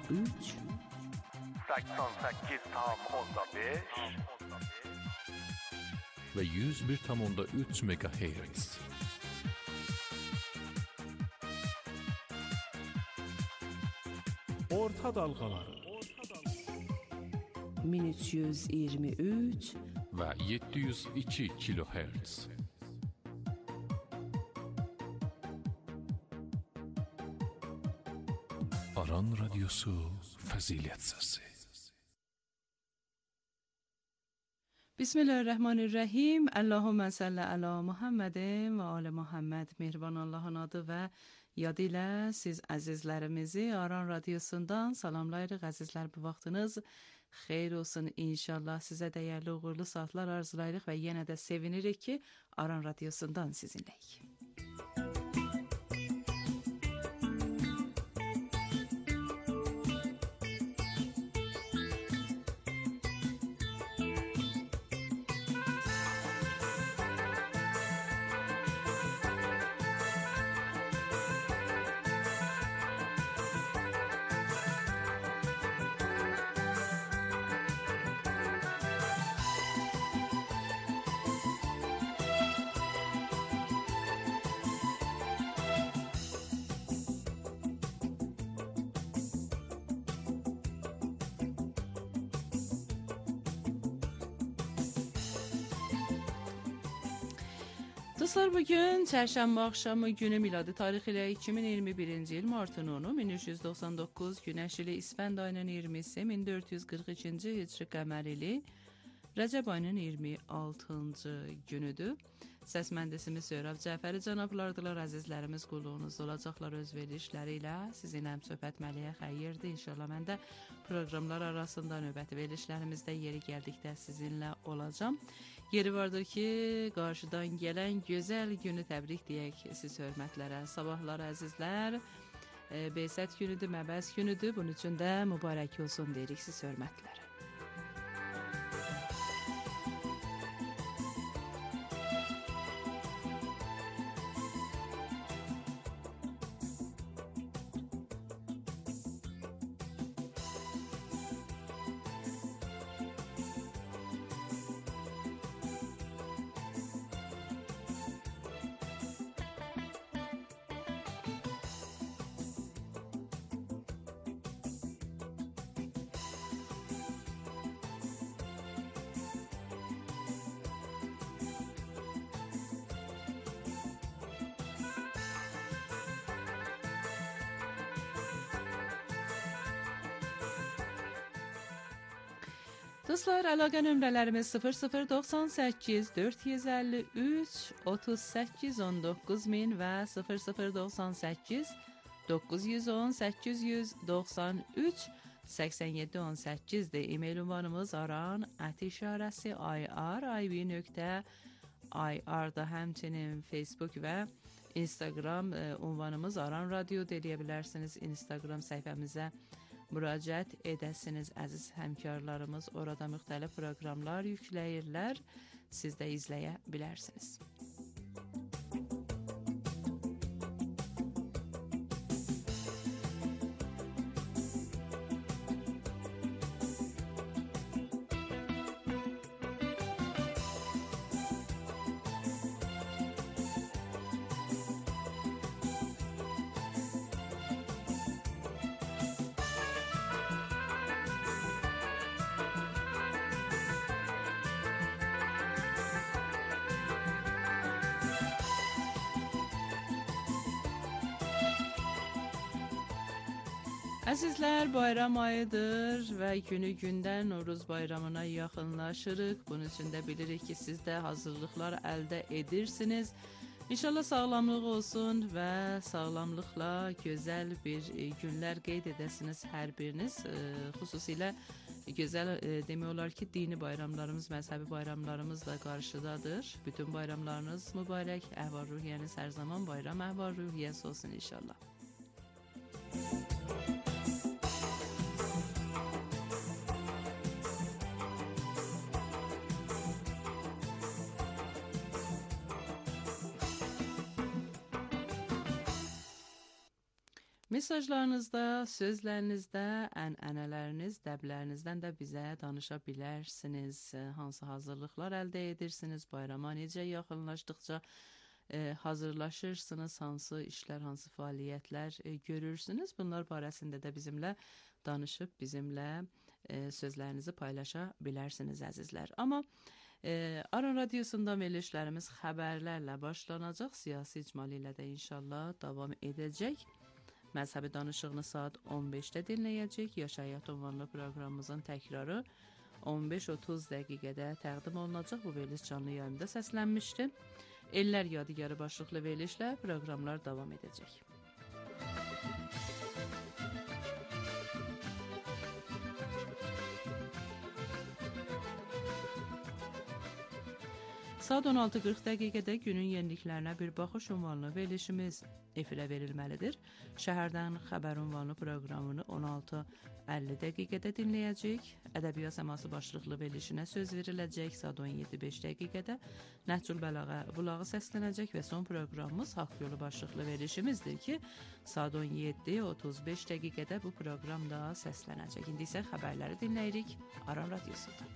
ve 101,3 MHz. Orta dalgaları 1323 ve 702 kHz. Aran Radyosu Fazilet Sesi. Bismillahirrahmanirrahim. Allahümme salli ala Muhammedin ve ala Muhammed. Mehriban Allah'ın adı ve yad ilə siz əzizlərimizi Aran Radyosundan salamlayırıq. Əzizlər, bu vaxtınız xeyir olsun inşallah. Sizə dəyərli uğurlu saatlar arzulayırıq və yenə də sevinirik ki Aran Radyosundan sizinləyik. Dostlar, bugün çərşənbə axşamı günü miladi tarixi ilə 2021-ci il martın 10-u 1399 günəş ili İsfənd ayının 20-si 1442-ci hicri qəmər ili Rəcəb ayının 26-cı günüdür. Səs mühəndisimiz Söhrab Cəfəri cənablardılar. Əzizlərimiz qulluğunuzda olacaqlar öz verilişləri ilə. Sizinlə söhbət məliyə xəyyirdir. İnşallah mən də proqramlar arasında növbəti verilişlərimizdə yeri gəldikdə sizinlə olacağım. Yeri vardır ki, qarşıdan gələn gözəl günü təbrik deyək siz hörmətlərə. Sabahlar əzizlər, Beysət günüdür, Məbəz günüdür. Bunun üçün də mübarək olsun deyirik siz hörmətlərə. Dostlar, əlaqə nömrələrimiz 0098 453 38 19000 və 0098 910 893 8718'dir. E-mail ünvanımız aran@irib.ir.da, həmçinin Facebook və Instagram ünvanımız Aran Radyo deyə bilərsiniz. Instagram səhifəmizə müraciət edəsiniz əziz həmkarlarımız. Orada müxtəlif proqramlar yükləyirlər. Siz də izləyə bilərsiniz. Əzizlər, bayram ayıdır və günü-gündən Novruz bayramına yaxınlaşırıq. Bunun üçün də bilirik ki, siz də hazırlıqlar əldə edirsiniz. İnşallah sağlamlıq olsun və sağlamlıqla gözəl bir günlər qeyd edəsiniz hər biriniz. Xüsusilə gözəl demək olar ki, dini bayramlarımız, məzhəbi bayramlarımız da qarşıdadır. Bütün bayramlarınız mübarək, əhval-ruhiyyəniz hər zaman bayram əhval-ruhiyyəsi olsun inşallah. Mesajlarınızda, sözlərinizdə, ənənələriniz, dəblərinizdən də bizə danışa bilərsiniz. Hansı hazırlıqlar əldə edirsiniz, bayrama necə yaxınlaşdıqca hazırlaşırsınız, hansı işlər, hansı fəaliyyətlər görürsünüz. Bunlar barəsində də bizimlə danışıb, bizimlə sözlərinizi paylaşa bilərsiniz əzizlər. Amma Aran Radiosu'nda verilişlərimiz xəbərlərlə başlanacaq. Siyasi icmalı ilə də inşallah davam edəcək. Məzhəbi danışığını saat 15-də dinləyəcək. Yaşayat ünvanlı proqramımızın təkrarı 15-30 dəqiqədə təqdim olunacaq. Bu veriliş canlı yayında səslənmişdi. Ellər Yadigarı başlıqlı verilişlə proqramlar davam edəcək. Saat 16:40 dəqiqədə günün yeniliklərinə bir baxış ünvanlı verilişimiz efirə verilməlidir. Şəhərdən xəbər ünvanlı proqramını 16:50 dəqiqədə dinləyəcək. Ədəbiyyat səması başlıqlı verilişinə söz veriləcək. Saat 17:05 dəqiqədə Nəhcül Bulağı səslənəcək və son proqramımız Haqq Yolu başlıqlı verilişimizdir ki, saat 17:35 dəqiqədə bu proqramda səslənəcək. İndi isə xəbərləri dinləyirik Aran Radiosu'da.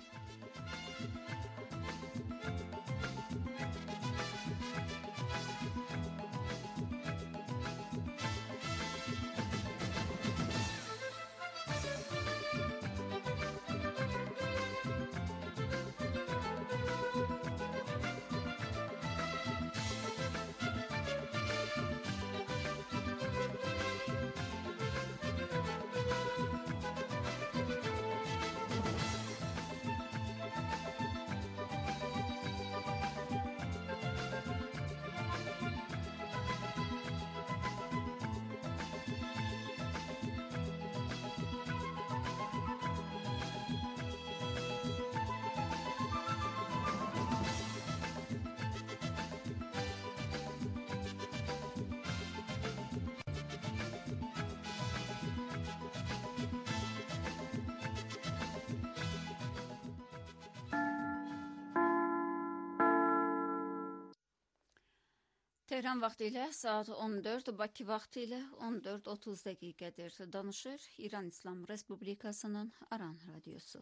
Tehran vaxtı ilə saat 14, Bakı vaxtı ilə 14:30 dəqiqədir. Danışır İran İslam Respublikasının Aran Radiosu.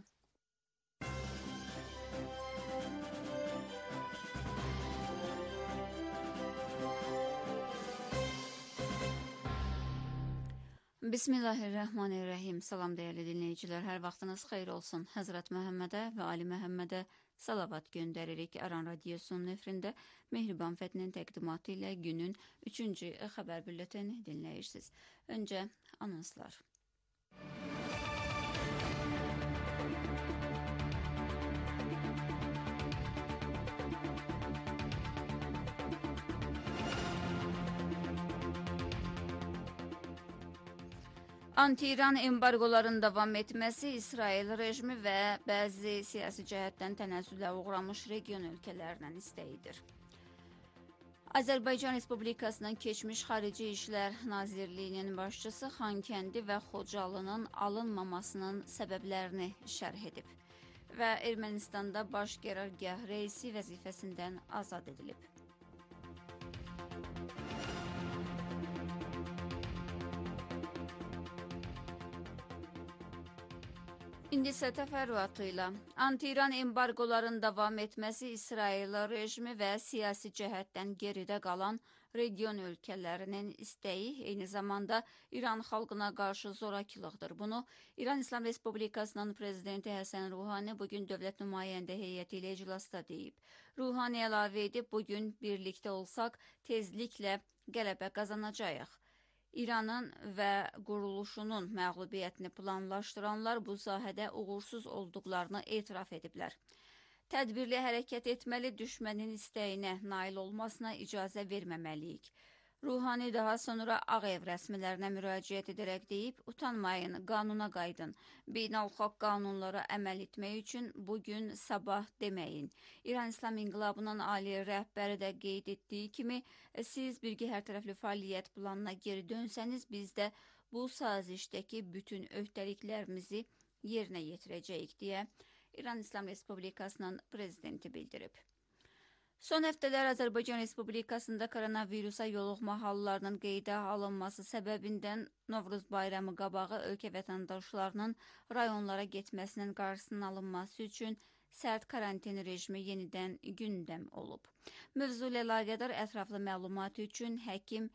Bismillahirrahmanirrahim. Salam dəyərli dinləyicilər, hər vaxtınız xeyir olsun. Həzrət Məhəmmədə və Ali Məhəmmədə salavat göndəririk. Aran Radiosunun efrində Mehriban Fətinin təqdimatı ilə günün 3-cü xəbər bülletini dinləyirsiniz. Öncə anonslar. Anti-İran embargoların davam etməsi İsrail rejimi və bəzi siyasi cəhətdən tənəzzülə uğramış region ölkələrinin istəyidir. Azərbaycan Respublikasının keçmiş Xarici İşlər Nazirliyinin başçısı Xankəndi və Xocalının alınmamasının səbəblərini şərh edib və Ermənistanda baş qərargah reisi vəzifəsindən azad edilib. İndi isə təfərrüatı ilə anti-İran embargoların davam etməsi İsrail rejimi və siyasi cəhətdən geridə qalan region ölkələrinin istəyi, eyni zamanda İran xalqına qarşı zorakılıqdır. Bunu İran İslam Respublikasının prezidenti Həsən Ruhani bugün dövlət nümayəndə heyəti ilə iclasda deyib. Ruhani əlavə edib, bugün birlikdə olsaq tezliklə qələbə qazanacağıq. İranın və quruluşunun məğlubiyyətini planlaşdıranlar bu sahədə uğursuz olduqlarını etiraf ediblər. Tədbirli hərəkət etməli, düşmənin istəyinə nail olmasına icazə verməməliyik. Ruhani daha sonra Ağ Ev rəsmilərinə müraciət edərək deyib, utanmayın, qanuna qaydın, beynəlxalq qanunlara əməl etmək üçün bugün sabah deməyin. İran İslam İnqilabının ali rəhbəri də qeyd etdiyi kimi, siz birgə hər tərəfli fəaliyyət planına geri dönsəniz, biz də bu sazişdəki bütün öhdəliklərimizi yerinə yetirəcəyik deyə İran İslam Respublikasının prezidenti bildirib. Son həftələr Azərbaycan Respublikasında koronavirusa yoluxma hallarının qeydə alınması səbəbindən Novruz bayramı qabağı ölkə vətəndaşlarının rayonlara getməsinin qarşısının alınması üçün sərt karantin rejimi yenidən gündəm olub. Mövzu ilə əlaqədar ətraflı məlumat üçün həkim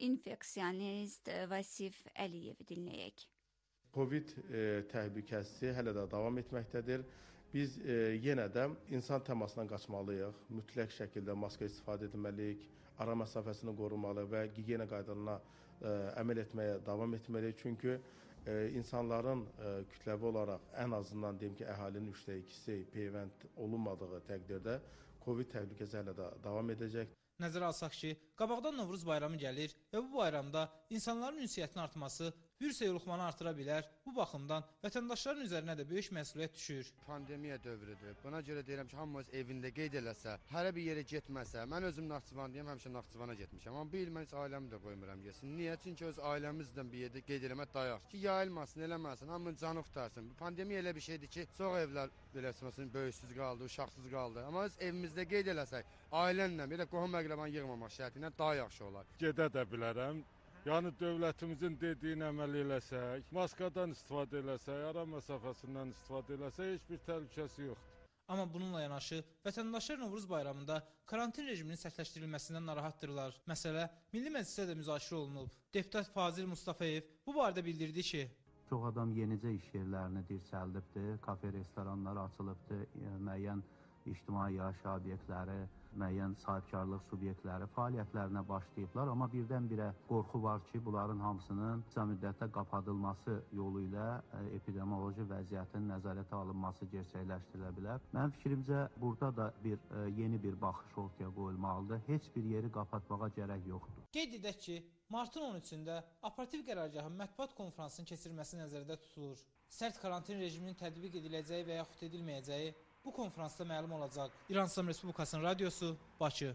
infeksionist Vasif Əliyev dinləyək. Covid təhlükəsi hələ də davam etməkdədir. Biz yenə də insan təmasından qaçmalıyıq, mütləq şəkildə maska istifadə etməliyik, ara məsafəsini qorumalı və gigiyena qaydalarına əməl etməyə davam etməliyik. Çünki insanların kütləvi olaraq ən azından deyim ki, əhalinin 2/3 peyvənd olunmadığı təqdirdə Covid təhlükəsi hələ də davam edəcək. Nəzərə alsaq ki, qabaqdan Novruz bayramı gəlir və bu bayramda insanların ünsiyyətinin artması virüsə yoluxmanı artıra bilər. Bu baxımdan vətəndaşların üzərinə də böyük məsuliyyət düşür. Pandemiya dövrüdür. Buna görə deyirəm ki, hamımız evində qeyd eləsə, hərə bir yerə getməsə, mən özüm Naxçıvandayım, həmişə Naxçıvana getmişəm. Amma bu il mən heç ailəmi də qoymuram getsin. Niyə? Çünki öz ailəmizdən bir yerdə qeyd eləmək dayaq. Ki, yayılmasın, eləməsin, hamının canı qurtarsın. Bu pandemiya elə bir şeydir ki, çox evlər beləsməsin, böyüksüz qaldı, uşaqsız qaldı. Amma öz evimizdə qeyd eləsək, ailənlə, bir də qohum əqrəban yığmamaq şərti ilə daha yaxşı olar. Gedə də bilərəm. Yəni dövlətimizin dediyini əməl eləsək, maskadan istifadə eləsək, ara məsafəsindən istifadə eləsək, heç bir təhlükəsi yoxdur. Amma bununla yanaşı, vətəndaşlar Novruz bayramında karantin rejiminin sərtləşdirilməsindən narahatdırlar. Məsələ Milli Məclisdə də müzakirə olunub. Deputat Fazil Mustafayev bu barədə bildirdi ki, çox adam yenicə iş yerlərini dirçəldibdir, kafe, restoranlar açılıbdır, müəyyən ictimai yaşayış obyektləri, müəyyən sahibkarlıq subyektləri fəaliyyətlərinə başlayıblar. Amma birdən-birə qorxu var ki, bunların hamısının qısa müddətdə qapadılması yolu ilə epidemioloji vəziyyətin nəzarətə alınması gerçəkləşdirilə bilər. Mənim fikrimcə, burada da yeni bir baxış ortaya qoyulmalıdır. Heç bir yeri kapatmağa gərək yoxdur. Qeyd edək ki, martın 13-də operativ qərargahın mətbuat konferansının keçirilməsi nəzərdə tutulur. Sərt karantin rejiminin tətbiq ediləcəyi və yaxud edilməyəcəyi bu konferansda məlum olacaq. İran İslam Respublikasının radiosu, Bakı.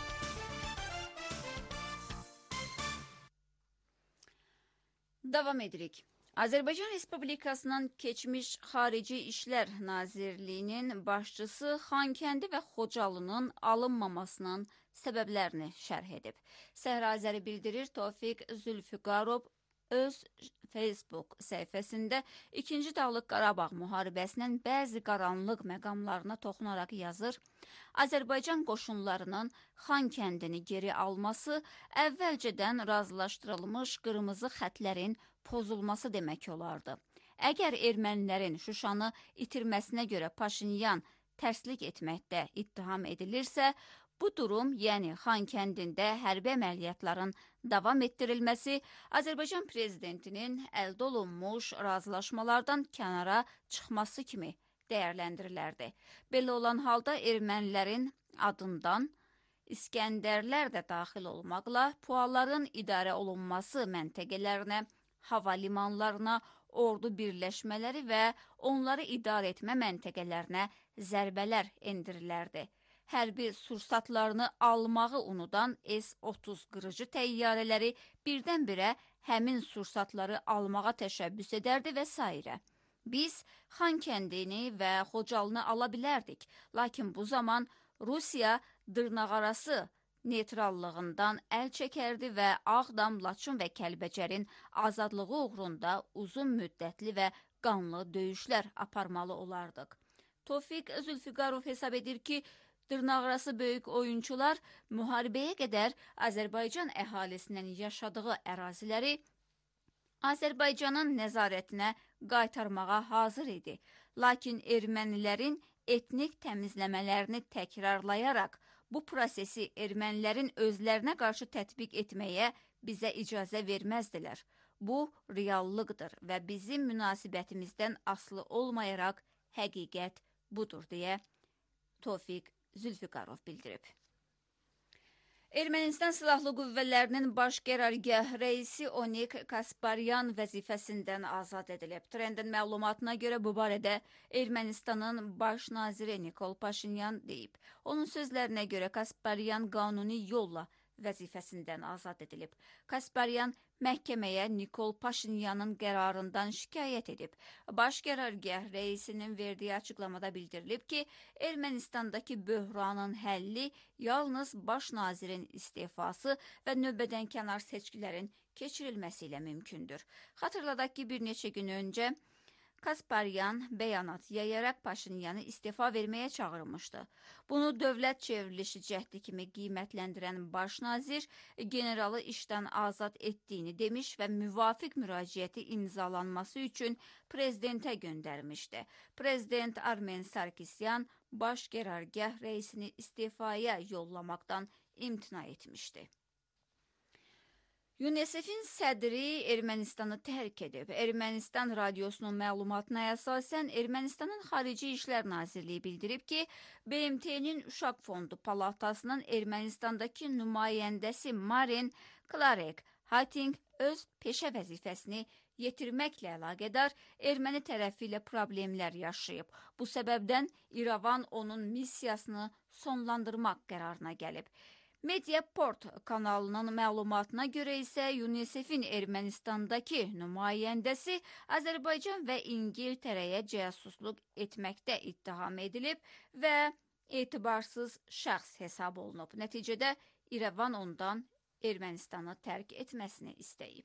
Davam edirik. Azərbaycan Respublikasının keçmiş Xarici İşlər Nazirliyinin başçısı Xankəndi və Xocalının alınmamasının səbəblərini şərh edib. Səhra Azəri bildirir, Tofiq Zülfüqarov öz Facebook səhifəsində 2-ci Dağlıq Qarabağ müharibəsinin bəzi qaranlıq məqamlarına toxunaraq yazır. Azərbaycan qoşunlarının Xankəndini geri alması əvvəlcədən razılaşdırılmış qırmızı xətlərin pozulması demək olardı. Əgər ermənilərin Şuşanı itirməsinə görə Paşinyan tərslik etməkdə ittiham edilirsə, bu durum, yəni Xankəndində hərbi əməliyyatların davam etdirilməsi Azərbaycan prezidentinin əldə olunmuş razılaşmalardan kənara çıxması kimi dəyərləndirilərdi. Belə olan halda ermənilərin adından İskəndərlər də daxil olmaqla pualların idarə olunması məntəqələrinə, hava limanlarına, ordu birləşmələri və onları idarə etmə məntəqələrinə zərbələr endirilərdi. Hərbi sursatlarını almağı unudan S-30 qırıcı təyyarələri birdən-birə həmin sursatları almağa təşəbbüs edərdi və s. Biz Xankəndini və Xocalını ala bilərdik, lakin bu zaman Rusiya dırnaqarası neytrallığından əl çəkərdi və Ağdam, Laçın və Kəlbəcərin azadlığı uğrunda uzun müddətli və qanlı döyüşlər aparmalı olardıq. Tofiq Zülfüqarov hesab edir ki, dırnaqarası böyük oyunçular müharibəyə qədər Azərbaycan əhalisinin yaşadığı əraziləri Azərbaycanın nəzarətinə qaytarmağa hazır idi. Lakin ermənilərin etnik təmizləmələrini təkrarlayaraq bu prosesi ermənilərin özlərinə qarşı tətbiq etməyə bizə icazə verməzdilər. Bu reallıqdır və bizim münasibətimizdən asılı olmayaraq həqiqət budur deyə Tofiq Zülfüqarov bildirib. Ermənistan Silahlı Qüvvələrinin baş qərargah rəisi Onik Kasparyan vəzifəsindən azad edilib. Trendin məlumatına görə bu barədə Ermənistanın baş naziri Nikol Paşinyan deyib. Onun sözlərinə görə Kasparyan qanuni yolla vəzifəsindən azad edilib. Kasparyan məhkəməyə Nikol Paşinyanın qərarından şikayət edib. Baş qərargah reisinin verdiyi açıqlamada bildirilib ki, Ermənistandakı böhranın həlli yalnız baş nazirin istefası və növbədənkənar seçkilərin keçirilməsi ilə mümkündür. Xatırladaq ki, bir neçə gün öncə Kasparyan bəyanat yayaraq Paşinyanı istefa verməyə çağırmışdı. Bunu dövlət çevrilişi cəhdi kimi qiymətləndirən baş nazir generalı işdən azad etdiyini demiş və müvafiq müraciəti imzalanması üçün prezidentə göndərmişdi. Prezident Armen Sarkisyan baş qərargah reisini istefaya yollamaqdan imtina etmişdi. UNICEF-in sədri Ermənistanı tərk edib. Ermənistan radiosunun məlumatına əsasən Ermənistanın Xarici İşlər Nazirliyi bildirib ki, BMT-nin Uşaq Fondu Palatasının Ermənistandakı nümayəndəsi Marin Klarek Hating öz peşə vəzifəsini yetirməklə əlaqədar erməni tərəfi ilə problemlər yaşayıb. Bu səbəbdən İrəvan onun missiyasını sonlandırmaq qərarına gəlib. Mediaport kanalının məlumatına görə isə UNICEF-in Ermənistandakı nümayəndəsi Azərbaycan və İngiltərəyə cəsusluq etməkdə ittiham edilib və etibarsız şəxs hesab olunub. Nəticədə İrəvan ondan Ermənistanı tərk etməsini istəyib.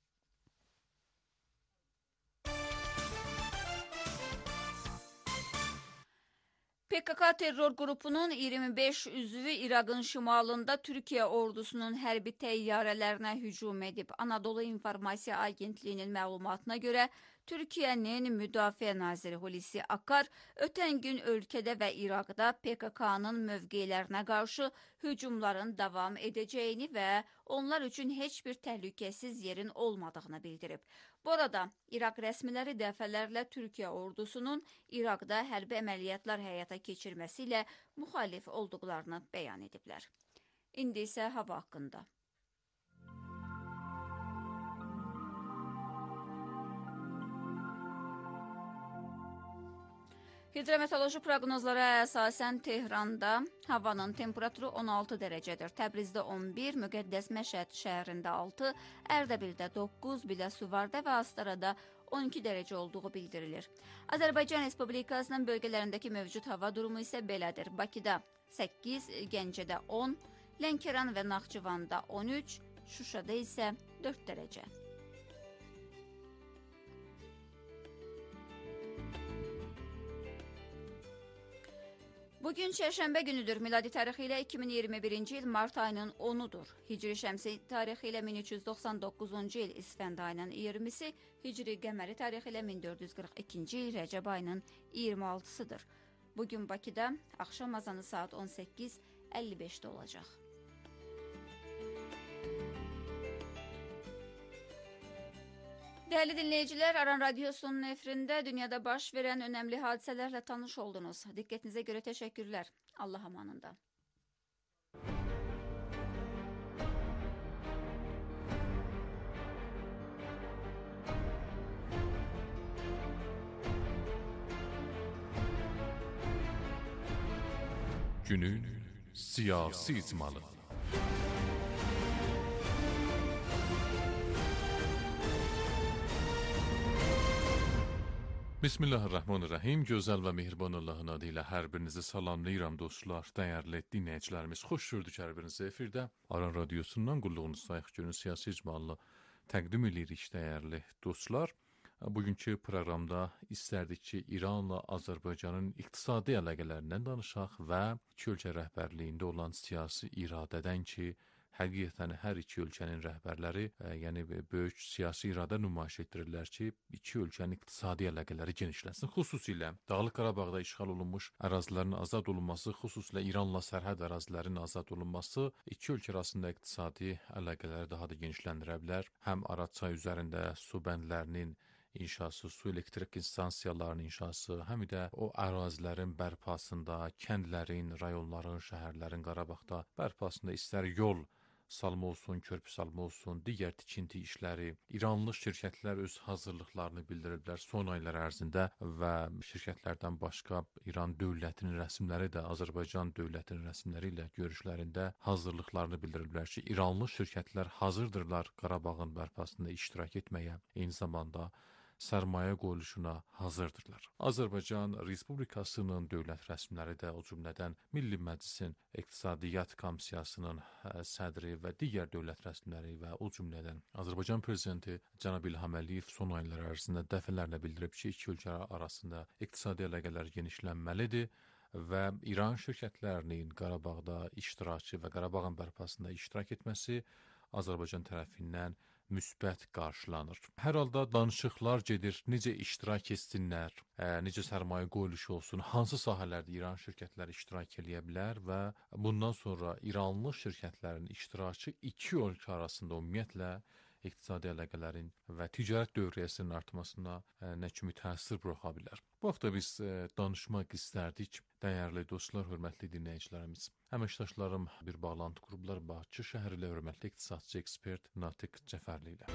PKK terror qrupunun 25 üzvü İraqın şimalında Türkiyə ordusunun hərbi təyyarələrinə hücum edib. Anadolu İnformasiya Agentliyinin məlumatına görə Türkiyənin Müdafiə naziri Hulusi Akar ötən gün ölkədə və İraqda PKK-nın mövqelərinə qarşı hücumların davam edəcəyini və onlar üçün heç bir təhlükəsiz yerin olmadığını bildirib. Bu arada İraq rəsmiləri dəfələrlə Türkiyə ordusunun İraqda hərbi əməliyyatlar həyata keçirməsi ilə müxalif olduqlarını bəyan ediblər. İndi isə hava haqqında. Hidrometeoroloji proqnozlara əsasən Tehranda havanın temperaturu 16 dərəcədir. Təbrizdə 11, Müqəddəs Məşəd şəhərində 6, Ərdəbildə 9, Biləsuvarda və Astarada 12 dərəcə olduğu bildirilir. Azərbaycan Respublikasının bölgələrindəki mövcud hava durumu isə belədir. Bakıda 8, Gəncədə 10, Lənkəran və Naxçıvanda 13, Şuşada isə 4 dərəcə. Bugün çərşənbə günüdür. Miladi tarixi ilə 2021-ci il mart ayının 10-udur. Hicri şəmsi tarixi ilə 1399-cu il İsfənd ayının 20-si, Hicri qəməri tarixi ilə 1442-ci il Rəcəb ayının 26-sıdır. Bugün Bakıda axşam azanı saat 18:55-də olacaq. Dəyərli dinləyicilər, Aran Radiosunun efirində dünyada baş verən önəmli hadisələrlə tanış oldunuz. Diqqətinizə görə təşəkkürlər. Allah amanında. Günün siyasi icmalı. Bismillahirrahmanirrahim. Gözəl və mehriban Allahın adı ilə hər birinizi salamlayıram dostlar, dəyərli dinləyicilərimiz. Xoş gördük hər birinizi efirdə. Aran Radiosundan qulluğunuz sayıq günün siyasi icmalını təqdim edirik dəyərli dostlar. Bugünkü proqramda istərdik ki, İranla Azərbaycanın iqtisadi əlaqələrindən danışaq və iki ölkə rəhbərliyində olan siyasi iradədən ki, həqiqətən hər iki ölkənin rəhbərləri, yəni böyük siyasi iradə nümayiş etdirirlər ki, iki ölkənin iqtisadi əlaqələri genişlənsin. Xüsusilə Dağlıq Qarabağda işğal olunmuş ərazilərin azad olunması, xüsusilə İranla sərhəd ərazilərinin azad olunması iki ölkə arasında iqtisadi əlaqələri daha da genişləndirə bilər. Həm Araz çayı üzərində su bəndlərinin inşası, su elektrik instansiyalarının inşası, həm də o ərazilərin bərpasında, kəndlərin, rayonların, şəhərlərin Qarabağda bərpasında istər yol salma olsun, körpü salma olsun, digər tikinti işləri, İranlı şirkətlər öz hazırlıqlarını bildiriblər son aylar ərzində və şirkətlərdən başqa İran dövlətinin rəsmiləri də Azərbaycan dövlətinin rəsmiləri ilə görüşlərində hazırlıqlarını bildiriblər ki, İranlı şirkətlər hazırdırlar Qarabağın bərpasında iştirak etməyə, eyni zamanda sərmayə qoyuluşuna hazırdırlar. Azərbaycan Respublikasının dövlət rəsmiləri də, o cümlədən Milli Məclisin İqtisadiyyat Komissiyasının sədri və digər dövlət rəsmiləri və o cümlədən Azərbaycan Prezidenti cənab İlham Əliyev son aylar ərzində dəfələrlə bildirib ki, iki ölkə arasında iqtisadi əlaqələr genişlənməlidir və İran şirkətlərinin Qarabağda iştirakı və Qarabağın bərpasında iştirak etməsi Azərbaycan tərəfindən müsbət qarşılanır. Hər halda danışıqlar gedir, necə iştirak etsinlər, necə sərmayə qoyuluşu olsun, hansı sahələrdə İran şirkətləri iştirak edə bilər və bundan sonra İranlı şirkətlərin iştirakı iki ölkə arasında ümumiyyətlə iqtisadi əlaqələrin və ticarət dövriyyəsinin artmasına nə kimi təsir buraxa bilər. Bu haqda biz danışmaq istərdik. Dəyərli dostlar, hörmətli dinləyicilərimiz. Əməkdaşlarım bir bağlantı qurublar Bakı şəhəri ilə hörmətli iqtisadçı ekspert Natiq Cəfərli ilə.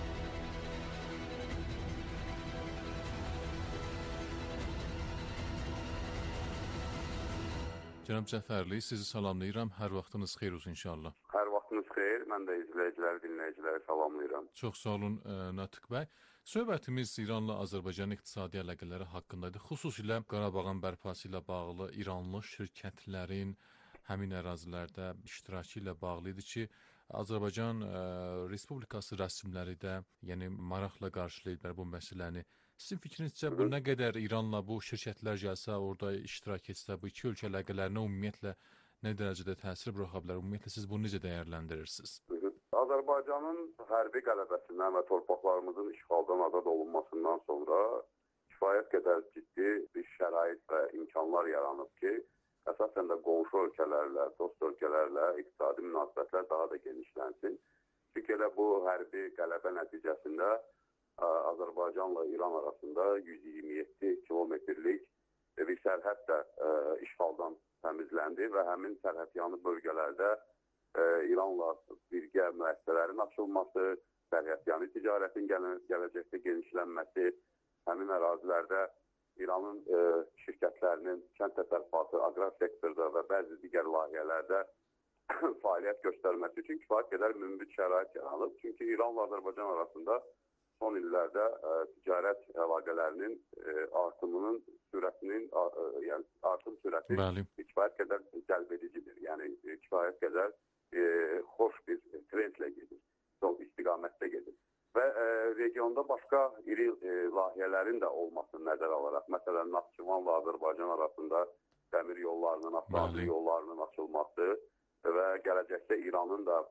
Cənab Cəfərli, sizi salamlayıram. Hər vaxtınız xeyir olsun inşallah. Hər vaxtınız xeyir. Mən də izləyiciləri, dinləyiciləri salamlayıram. Çox sağ olun Natiq bəy. Söhbətimiz İranla Azərbaycan iqtisadi əlaqələri haqqındadır. Xüsusilə Qarabağın bərpası ilə bağlı İranlı şirkətlərin həmin ərazilərdə iştirakı ilə bağlı idi ki, Azərbaycan Respublikası rəsmiləri də yəni maraqla qarşılayıblar bu məsələni. Sizin fikrinizcə bu nə qədər İranla bu şirkətlər gəlsə, orada iştirak etsə, bu iki ölkə əlaqələrinə ümumiyyətlə nə dərəcədə təsir buraxa bilər? Ümumiyyətlə siz bunu necə dəyərləndirirsiniz? Azərbaycanın hərbi qələbəsindən və torpaqlarımızın işğaldan azad olunmasından sonra kifayət qədər ciddi bir şərait və imkanlar yaranıb ki, əsasən də qonşu ölkələrlə, dost ölkələrlə iqtisadi münasibətlər daha da genişlənsin. Çünki elə bu hərbi qələbə nəticəsində Azərbaycanla İran arasında 127 kilometrlik bir sərhəd də işğaldan təmizləndi və həmin sərhədyanı bölgələrdə İranla birgə müəssisələrin açılması, sərhədyanı ticarətin gələcəkdə genişlənməsi, həmin ərazilərdə İranın şirkətlərinin kənd təsərrüfatı, aqrar sektorda və bəzi digər layihələrdə fəaliyyət göstərməsi üçün kifayət qədər münbit şərait yaranıb. Çünki İranla Azərbaycan arasında son illərdə ticarət əlaqələrinin artımının sürətinin, yəni artım sürəti kifayət qədər cəlbedicidir. Yəni kifayət qədər xoş bir trendlə gedir, sol istiqamətdə gedir. Və regionda başqa iri layihələrin də olmasını nəzərə alaraq, məsələn, Naxçıvanla Azərbaycan arasında dəmir yollarının, avtomobil yollarının açılması və gələcəkdə İranın da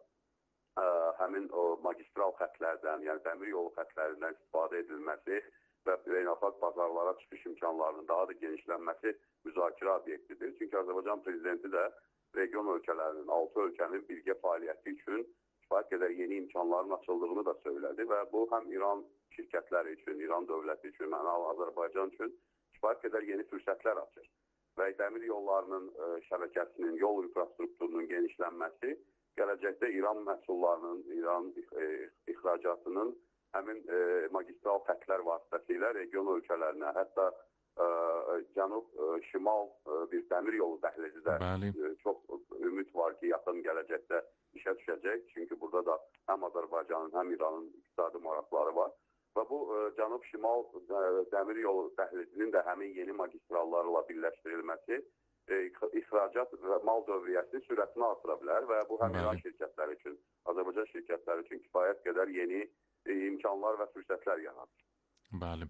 həmin o magistral xətlərdən, yəni dəmir yolu xətlərindən istifadə edilməsi və beynəlxalq bazarlara çıxış imkanlarının daha da genişlənməsi müzakirə obyektidir. Çünki Azərbaycan prezidenti də region ölkələrinin, 6 ölkənin birgə fəaliyyəti üçün kifayət qədər yeni imkanların açıldığını da söylədi və bu həm İran şirkətləri üçün, İran dövləti üçün, Azərbaycan üçün kifayət qədər yeni fürsətlər açır. Və dəmir yollarının şəbəkəsinin, yol infrastrukturunun genişlənməsi gələcəkdə İran məhsullarının, İran ixracatının həmin magistral xətlər vasitəsilə region ölkələrinə, hətta cənub-şimal bir dəmir yolu dəhlizi də çox ümid var ki, yaxın gələcəkdə işə düşəcək. Çünki burada da həm Azərbaycanın, həm İranın iqtisadi maraqları var. Və bu cənub-şimal dəmir yolu dəhlizinin də həmin yeni magistrallarla birləşdirilməsi ixracat və mal dövriyyəsinin sürətini artıra bilər və bu həm İran şirkətləri üçün, Azərbaycan şirkətləri üçün kifayət qədər yeni imkanlar və fürsətlər yaradır. Bəli.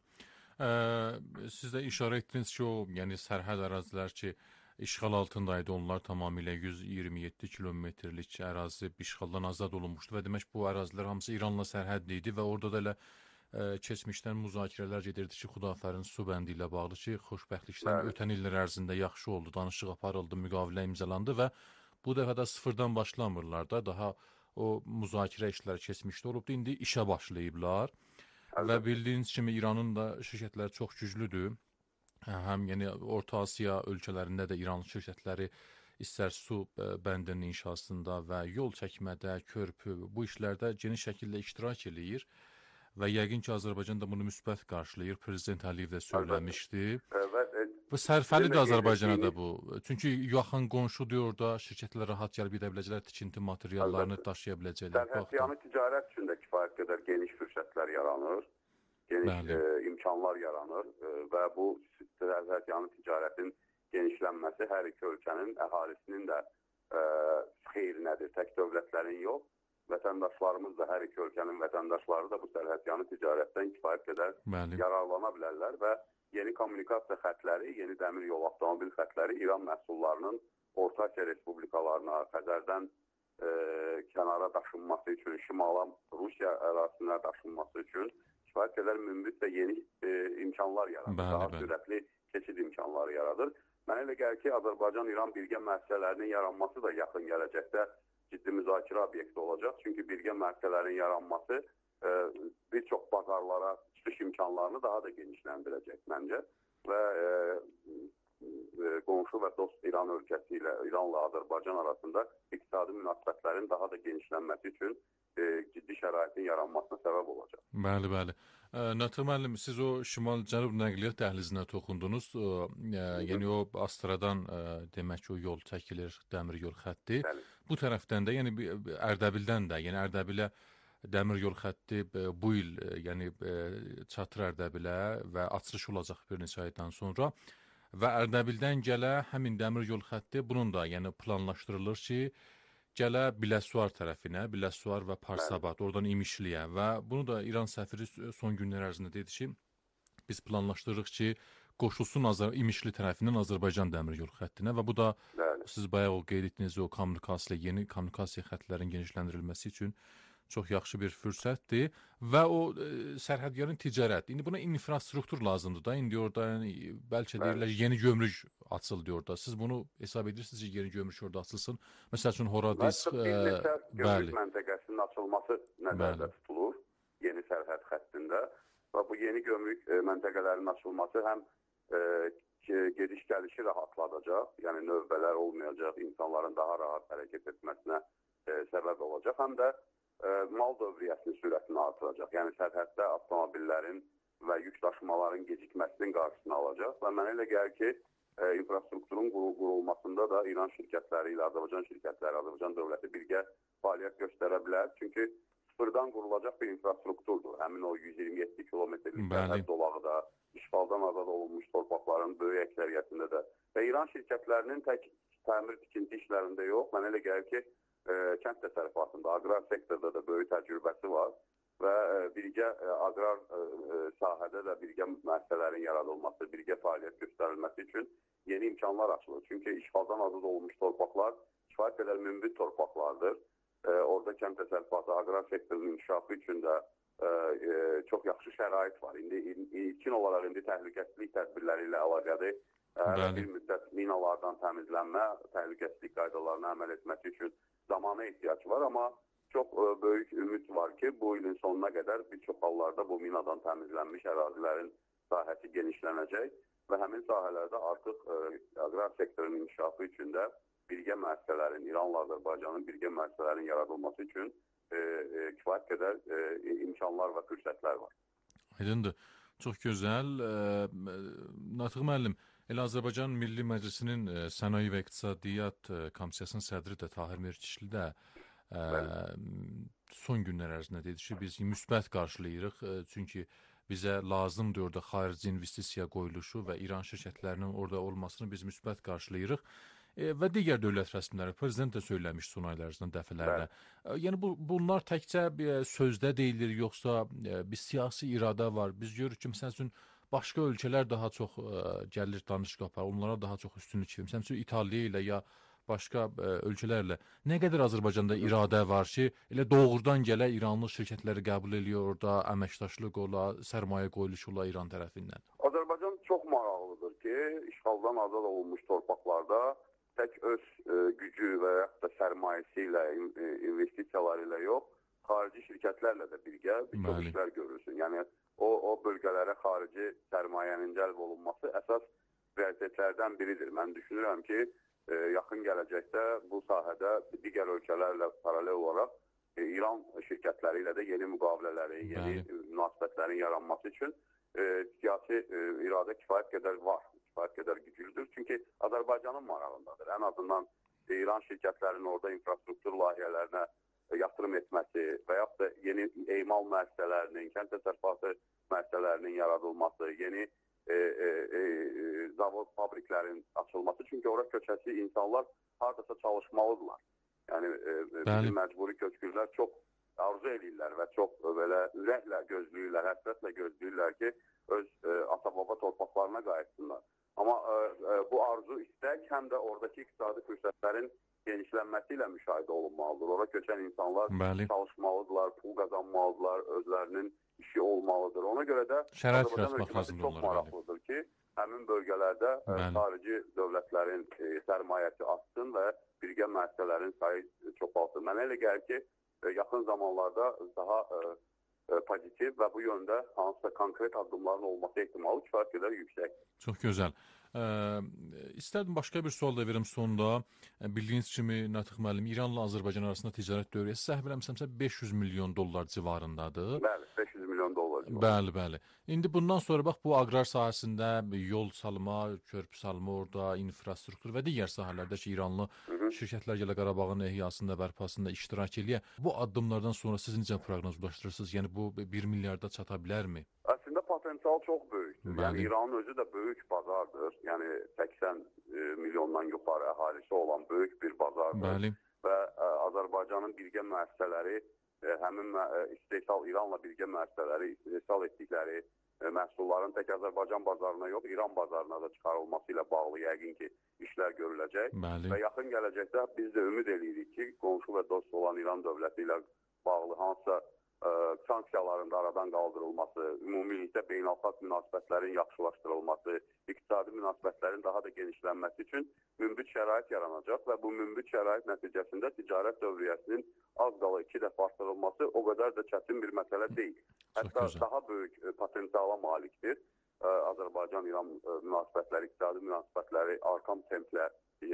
Siz də işarə etdiniz ki, o yəni sərhəd ərazilər ki, işğal altındaydı, onlar tamamilə 127 kilometrlik ərazi işğaldan azad olunmuşdu və demək bu ərazilər hamısı İranla sərhədli idi və orada da elə keçmişdən müzakirələr gedirdi ki, Xudafərin su bəndi ilə bağlı ki, xoşbəxtlikdən ötən illər ərzində yaxşı oldu, danışıq aparıldı, müqavilə imzalandı və bu dəfə də sıfırdan başlamırlar da, daha o müzakirə işləri keçmişdə olubdu, indi işə başlayıblar. Və bildiyiniz kimi İranın da şirkətləri çox güclüdür. Həm yəni Orta Asiya ölkələrində də İran şirkətləri istər su bəndinin inşasında və yol çəkmədə, körpü, bu işlərdə geniş şəkildə iştirak eləyir və yəqin ki, Azərbaycan da bunu müsbət qarşılayır. Prezident Əliyev də söyləmişdi. Bu sərfəlidir Azərbaycana da bu. Çünki yaxın qonşudur orada, şirkətlər rahat gəlib gedə biləcəklər, tikinti materiallarını daşıya biləcəklər. Sərhədyanı ticarət üçün də kifayət qədər geniş fürsətlər yaranır, geniş imkanlar yaranır və bu sərhədyanı ticarətin genişlənməsi hər iki ölkənin əhalisinin də xeyrinədir. Tək dövlətlərin yox, vətəndaşlarımız da, hər iki ölkənin vətəndaşları da bu sərhədyanı ticarətdən kifayət qədər yararlana bilərlər və yeni kommunikasiya xətləri, yeni dəmir yol avtomobil xətləri İran məhsullarının Orta Asiya respublikalarına, Xəzərdən kənara daşınması üçün, şimala Rusiya ərazisinə daşınması üçün kifayət qədər münbit və yeni imkanlar yaradır. Daha sürətli keçid imkanları yaradır. Mənə elə gəlir ki, Azərbaycan-İran birgə müəssisələrinin yaranması da yaxın gələcəkdə ciddi müzakirə obyekti olacaq. Çünki birgə müəssisələrin yaranması bir çox bazarlara çıxış imkanlarını daha da genişləndirəcək məncə və qonşu və dost İran ölkəsi ilə, İranla Azərbaycan arasında iqtisadi münasibətlərin daha da genişlənməsi üçün ciddi şəraitin yaranmasına səbəb olacaq. Bəli, bəli. Natiq müəllim, siz o şimal-cənub nəqliyyat dəhlizinə toxundunuz. Yəni o Astradan demək ki, o yol çəkilir, dəmir yol xətti. Bu tərəfdən də, yəni Ərdəbildən də, yəni Ərdəbilə dəmir yol xətti bu il yəni çatır Ərdəbilə və açılış olacaq bir neçə aydan sonra və Ərdəbildən gələ həmin dəmir yol xətti bunun da yəni planlaşdırılır ki, gələ Biləsuvar tərəfinə, Biləsuvar və Parsabad, oradan İmişliyə və bunu da İran səfiri son günlər ərzində dedi ki, biz planlaşdırırıq ki, qoşulsun İmişli tərəfindən Azərbaycan dəmir yol xəttinə və bu da siz bayaq o qeyd etdiyiniz o kommunikasiya, yeni kommunikasiya xəttlərin genişləndirilməsi üçün çox yaxşı bir fürsətdir və o sərhədyanı ticarət. İndi buna infrastruktur lazımdır da. İndi orada bəlkə deyirlər yeni gömrük açıldı orada. Siz bunu hesab edirsiniz ki, yeni gömrük orada açılsın. Məsəl üçün Horadiz, gömrük məntəqəsinin açılması nəzərdə tutulur yeni sərhəd xəttində və bu yeni gömrük məntəqələrinin açılması həm gediş-gəlişi rahatladacaq, yəni növbələr olmayacaq, insanların daha rahat hərəkət etməsinə səbəb olacaq, həm də mal dövriyyəsinin sürətini artıracaq. Yəni sərhəddə avtomobillərin və yük daşımaların gecikməsinin qarşısını alacaq və mənə elə gəlir ki, infrastrukturun qurulmasında da İran şirkətləri ilə Azərbaycan şirkətləri, Azərbaycan dövləti birgə fəaliyyət göstərə bilər. Çünki sıfırdan qurulacaq bir infrastrukturdur. Həmin o 127 kilometrlik sərhəd zolağı da, işğaldan azad olunmuş torpaqların böyük əksəriyyətində də və İran şirkətlərinin tək təmir tikinti işlərində yox, mənə elə gəlir ki, kənd təsərrüfatında, aqrar sektorda da böyük təcrübəsi var və birgə aqrar sahədə də birgə müəssisələrin yaradılması, birgə fəaliyyət göstərilməsi üçün yeni imkanlar açılır. Çünki işğaldan azad olunmuş torpaqlar kifayət qədər münbit torpaqlardır. Orada kənd təsərrüfatı, aqrar sektorunun inkişafı üçün də çox yaxşı şərait var. İndi ilkin olaraq indi təhlükəsizlik tədbirləri ilə əlaqəli bir müddət minalardan təmizlənmə, təhlükəsizlik qaydalarına əməl etməsi üçün zamana ehtiyac var, amma çox böyük ümid var ki, bu ilin sonuna qədər bir çox hallarda bu minadan təmizlənmiş ərazilərin sahəsi genişlənəcək və həmin sahələrdə artıq aqrar sektorunun inkişafı üçün də birgə müəssisələrin, İranla Azərbaycanın birgə müəssisələrin yaradılması üçün kifayət qədər imkanlar və fürsətlər var. Aydındır. Çox gözəl. Natiq müəllim, elə Azərbaycan Milli Məclisinin Sənaye və İqtisadiyyat Komissiyasının sədri də Tahir Mirkişli də son günlər ərzində dedi ki, biz müsbət qarşılayırıq, çünki bizə lazımdır orada xarici investisiya qoyuluşu və İran şirkətlərinin orada olmasını biz müsbət qarşılayırıq. Və digər dövlət rəsmiləri, prezident də söyləmiş son aylar ərzində dəfələrlə. Yəni bunlar təkcə sözdə deyilir, yoxsa bir siyasi iradə var. Biz görürük ki, məsəl üçün başqa ölkələr daha çox gəlir danışıq apar, onlara daha çox üstünlük verir. Məsəl üçün İtaliya ilə ya başqa ölkələrlə nə qədər Azərbaycanda iradə var ki, elə doğrudan gələ İranlı şirkətləri qəbul ediyor, orada əməkdaşlıq ola, sərmayə qoyuluşu ola İran tərəfindən. Azərbaycan çox maraqlıdır ki, işğaldan azad olunmuş torpaqlarda tək öz gücü və yaxud da sərmayəsi ilə, investisiyaları ilə yox, xarici şirkətlərlə də birgə bir çox işlər görürsün. Yəni, o bölgələrə xarici sərmayənin cəlb olunması əsas prioritetlərdən biridir. Mən düşünürəm ki, yaxın gələcəkdə bu sahədə digər ölkələrlə paralel olaraq İran şirkətləri ilə də yeni müqavilələrin, yeni münasibətlərin yaranması üçün siyasi iradə kifayət qədər var, kifayət qədər güclüdür. Çünki Azərbaycanın marağındadır. Ən azından İran şirkətlərinin orada infrastruktur layihələrinə yatırım etməsi və yaxud da yeni emal müəssisələrinin, kənd təsərrüfatı müəssisələrinin yaradılması, yeni zavod, fabriklərin açılması. Çünki ora köçəsi insanlar hardasa çalışmalıdırlar. Yəni bizim məcburi köçkünlər çox arzu edirlər və çox belə ürəklə gözləyirlər, həsrətlə gözləyirlər ki, öz ata-baba torpaqlarına qayıtsınlar. Amma bu arzu istək həm də oradakı iqtisadi fürsətlərin genişlənməsi ilə müşahidə olunmalıdır. Ora köçən insanlar çalışmalıdırlar, pul qazanmalıdırlar, özlərinin işi olmalıdır. Ona görə də Azərbaycan hökuməti çox maraqlıdır ki, həmin bölgələrdə xarici dövlətlərin sərmayəsi artsın və birgə müəssisələrin sayı çoxalsın. Mənə elə gəlir ki, yaxın zamanlarda daha pozitiv və bu yöndə hansısa konkret addımların olması ehtimalı kifayət qədər yüksək. Çox gözəl. İstərdim başqa bir sual da verim sonda. Bildiyiniz kimi, Natiq müəllim, İranla Azərbaycan arasında ticarət dövriyyəsi səhv eləmirəmsə 500 milyon dollar civarındadır. Bəli, 500 milyon dollar civarında. Bəli, bəli. İndi bundan sonra bax bu aqrar sahəsində yol salma, körpü salma orada, infrastruktur və digər sahələrdə ki, İranlı şirkətlər gələ Qarabağın ehyasında, bərpasında iştirak edə. Bu addımlardan sonra siz necə proqnozlaşdırırsınız? Yəni bu 1 milyarda çata bilərmi? Əslində potensial çox böyükdür. Yəni İranın özü də böyük bazardır. Yəni 80 milyondan yuxarı əhalisi olan böyük bir bazardır. Bəli. Və Azərbaycanın birgə müəssisələri həmin İranla birgə müəssisələri istehsal etdikləri məhsulların tək Azərbaycan bazarına yox, İran bazarına da çıxarılması ilə bağlı yəqin ki, işlər görüləcək. Bəli. Və yaxın gələcəkdə biz də ümid edirik ki, qonşu və dost olan İran dövləti ilə bağlı hansısa sanksiyaların da aradan qaldırılması, ümumilikdə beynəlxalq münasibətlərin yaxşılaşdırılması, iqtisadi münasibətlərin daha da genişlənməsi üçün münbit şərait yaranacaq və bu münbit şərait nəticəsində ticarət dövriyyəsinin az qala 2 dəfə artırılması o qədər də çətin bir məsələ deyil. Hətta daha böyük potensiala malikdir. Azərbaycan-İran münasibətləri, iqtisadi münasibətləri artan templə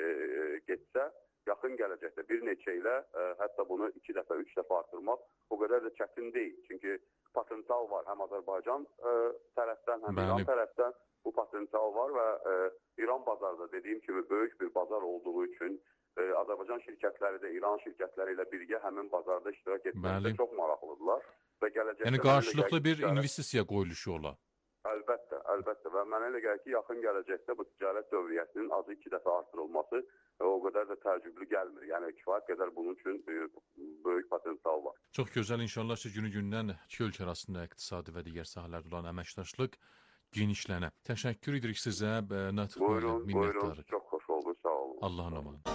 getsə, yaxın gələcəkdə bir neçə ilə hətta bunu 2 dəfə, 3 dəfə artırmaq o qədər də çətin deyil. Çünki potensial var həm Azərbaycan tərəfdən, həm İran tərəfdən bu potensial var və İran bazarda dediyim kimi böyük bir bazar olduğu üçün Azərbaycan şirkətləri də İran şirkətləri ilə birgə həmin bazarda iştirak etməkdə çox maraqlıdırlar. Yəni qarşılıqlı bir investisiya qoyuluşu ola. Əlbəttə, əlbəttə və mənə elə gəlir ki, yaxın gələcəkdə bu ticarət dövriyyəsinin azı 2 dəfə artırılması o qədər də təəccüblü gəlmir. Yəni kifayət qədər bunun üçün böyük potensial var. Çox gözəl, inşallah ki, günü-gündən iki ölkə arasında iqtisadi və digər sahələrdə olan əməkdaşlıq genişlənə. Təşəkkür edirik sizə, Natiq müəllim, minnətdarıq. Buyurun, çox xoş oldu, sağ olun. Allahın amanı.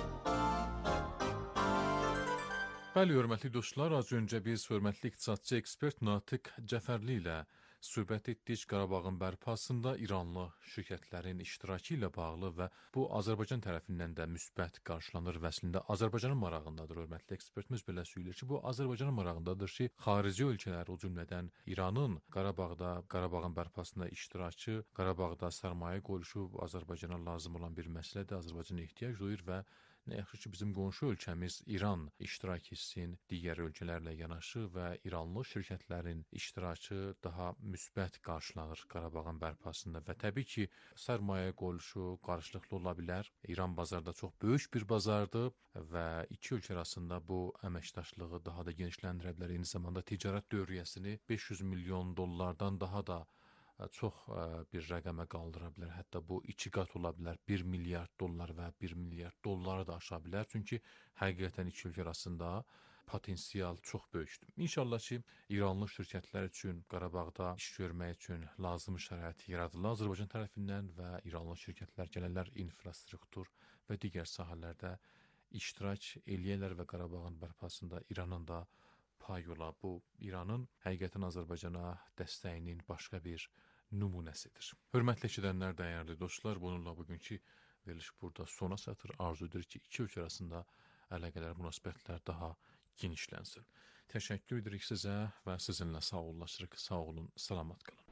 Bəli, hörmətli dostlar, az öncə biz hörmətli iqtisadçı ekspert Natiq Cəfərli ilə söhbət etdik Qarabağın bərpasında İranlı şirkətlərin iştirakı ilə bağlı və bu Azərbaycan tərəfindən də müsbət qarşılanır və əslində Azərbaycanın marağındadır. Hörmətli ekspertimiz belə söyləyir ki, bu Azərbaycanın marağındadır ki, xarici ölkələr, o cümlədən İranın Qarabağın bərpasında iştirakı, Qarabağda sərmayə qoyuluşu Azərbaycana lazım olan bir məsələdir. Azərbaycan ehtiyac duyur və nə yaxşı ki, bizim qonşu ölkəmiz İran iştirak etsin digər ölkələrlə yanaşı və İranlı şirkətlərin iştirakı daha müsbət qarşılanır Qarabağın bərpasında və təbii ki, sərmayə qoyuluşu qarşılıqlı ola bilər. İran bazarda çox böyük bir bazardır və iki ölkə arasında bu əməkdaşlığı daha da genişləndirə bilər. Eyni zamanda ticarət dövriyyəsini 500 milyon dollardan daha da çox bir rəqəmə qaldıra bilər. Hətta bu 2 qat ola bilər. 1 milyard dollar və 1 milyard dolları da aşa bilər. Çünki həqiqətən iki ölkə arasında potensial çox böyükdür. İnşallah ki, İranlı şirkətlər üçün Qarabağda iş görmək üçün lazım şərait yaradılır Azərbaycan tərəfindən və İranlı şirkətlər gələrlər infrastruktur və digər sahələrdə iştirak eləyərlər və Qarabağın bərpasında İranın da pay ola. Bu, İranın həqiqətən Azərbaycana dəstəyinin başqa bir nümunəsidir. Hörmətli eşidənlər, dəyərli dostlar, bununla bugünkü veriliş burada sona çatır. Arzu edir ki, iki ölkə arasında əlaqələr, münasibətlər daha genişlənsin. Təşəkkür edirik sizə və sizinlə sağollaşırıq. Sağ olun, salamat qalın.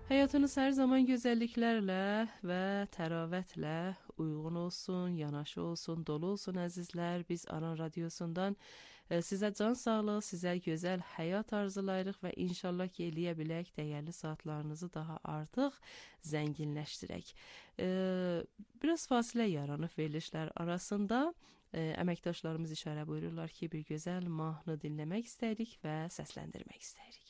Həyatınız hər zaman gözəlliklərlə və təravətlə uyğun olsun, yanaşı olsun, dolu olsun əzizlər. Biz Aran Radiosundan sizə can sağlıq, sizə gözəl həyat arzulayırıq və inşallah ki, eləyə bilək dəyərli saatlarınızı daha artıq zənginləşdirək. Biraz fasilə yaranıb verilişlər arasında. Əməkdaşlarımız işarə buyururlar ki, bir gözəl mahnı dinləmək istəyirik və səsləndirmək istəyirik.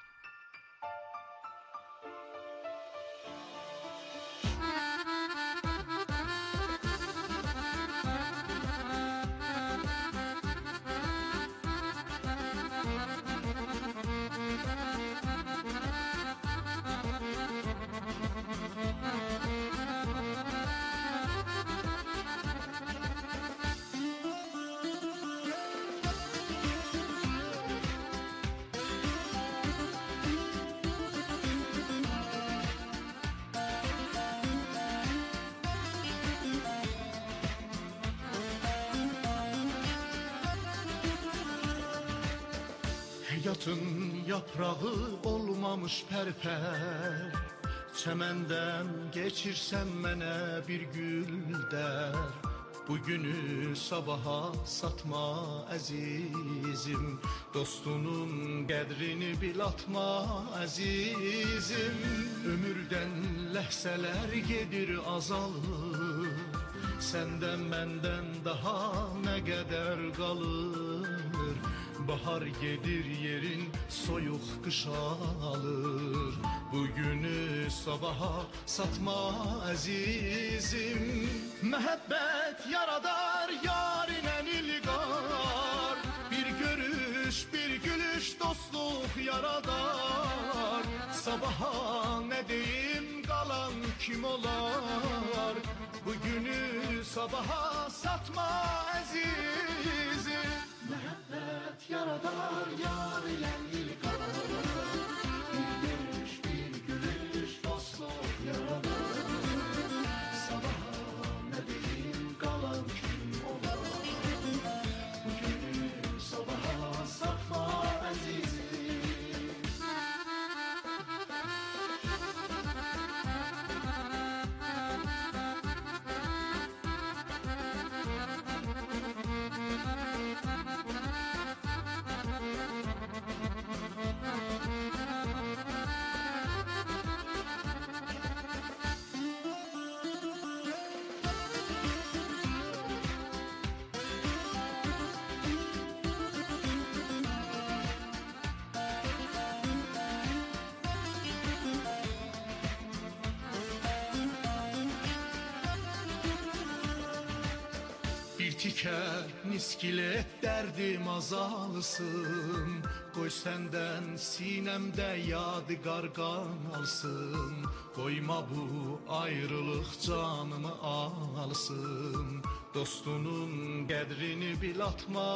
Həyatın yaprağı olmamış pərpər, çəməndən keçirsən mənə bir güldər. Bugünü sabaha satma əzizim, dostunun qədrini bil atma əzizim. Ömürdən ləhsələr gedir azalır, səndən məndən daha nə qədər qalır. Bahar gedir yerin soyuq qış alır, bugünü sabaha satma əzizim. Məhəbbət yaradar yarinən ilqar, bir görüş bir gülüş dostluq yaradar. Sabaha nə deyim qalan kim olar, bugünü sabaha satma əzizim. Məhəbbət yaradar yar ilə ilqar, bir görüş bir gülüş dostluq yaradar. Sabaha nə deyim qalan kim olar, bugünü sabaha satma əzizim. Bir tikə niskilet dərdim azalsın, qoy səndən sinəmdə yadigar qalsın. Qoyma bu ayrılıq canımı alsın, dostunun qədrini bil atma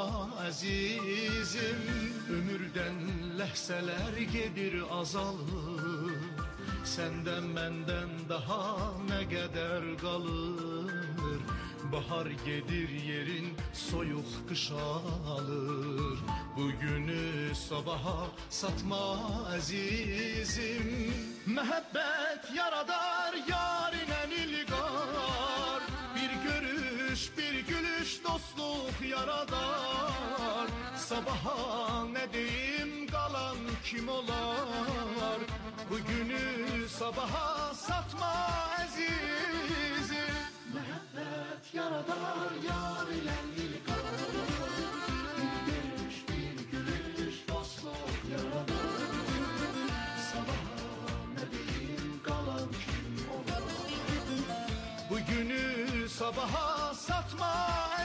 əzizim. Ömürdən ləhsələr gedir azalır, səndən məndən daha nə qədər qalır. Bahar gedir yerin soyuq qış alır, bugünü sabaha satma əzizim. Məhəbbət yaradar yarinən ilqar, bir görüş bir gülüş dostluq yaradar. Sabaha nə deyim qalan kim olar, bugünü sabaha satma əzizim. Məhəbbət yaradar yar ilə ilqar, bir görüş bir gülüş dostluq yaradar. Sabaha nə deyim qalan kim olar, bugünü sabaha satma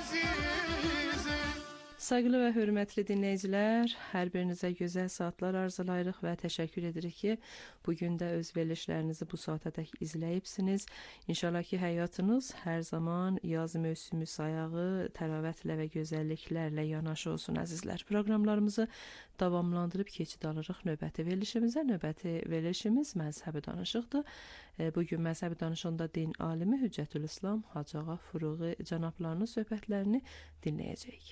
əzizim. Sayğılı və hörmətli dinləyicilər, hər birinizə gözəl saatlar arzulayırıq və təşəkkür edirik ki, bugün də öz verilişlərinizi bu saatədək izləyibsiniz. İnşallah ki, həyatınız hər zaman yaz mövsümü sayağı, təravətlə və gözəlliklərlə yanaşı olsun əzizlər. Proqramlarımızı davamlandırıb keçid alırıq növbəti verilişimizə. Növbəti verilişimiz məzhəbi danışıqdır. Bugün məzhəbi danışığında din alimi Hüccətülislam Hacı Ağa Furuği cənablarının söhbətlərini dinləyəcəyik.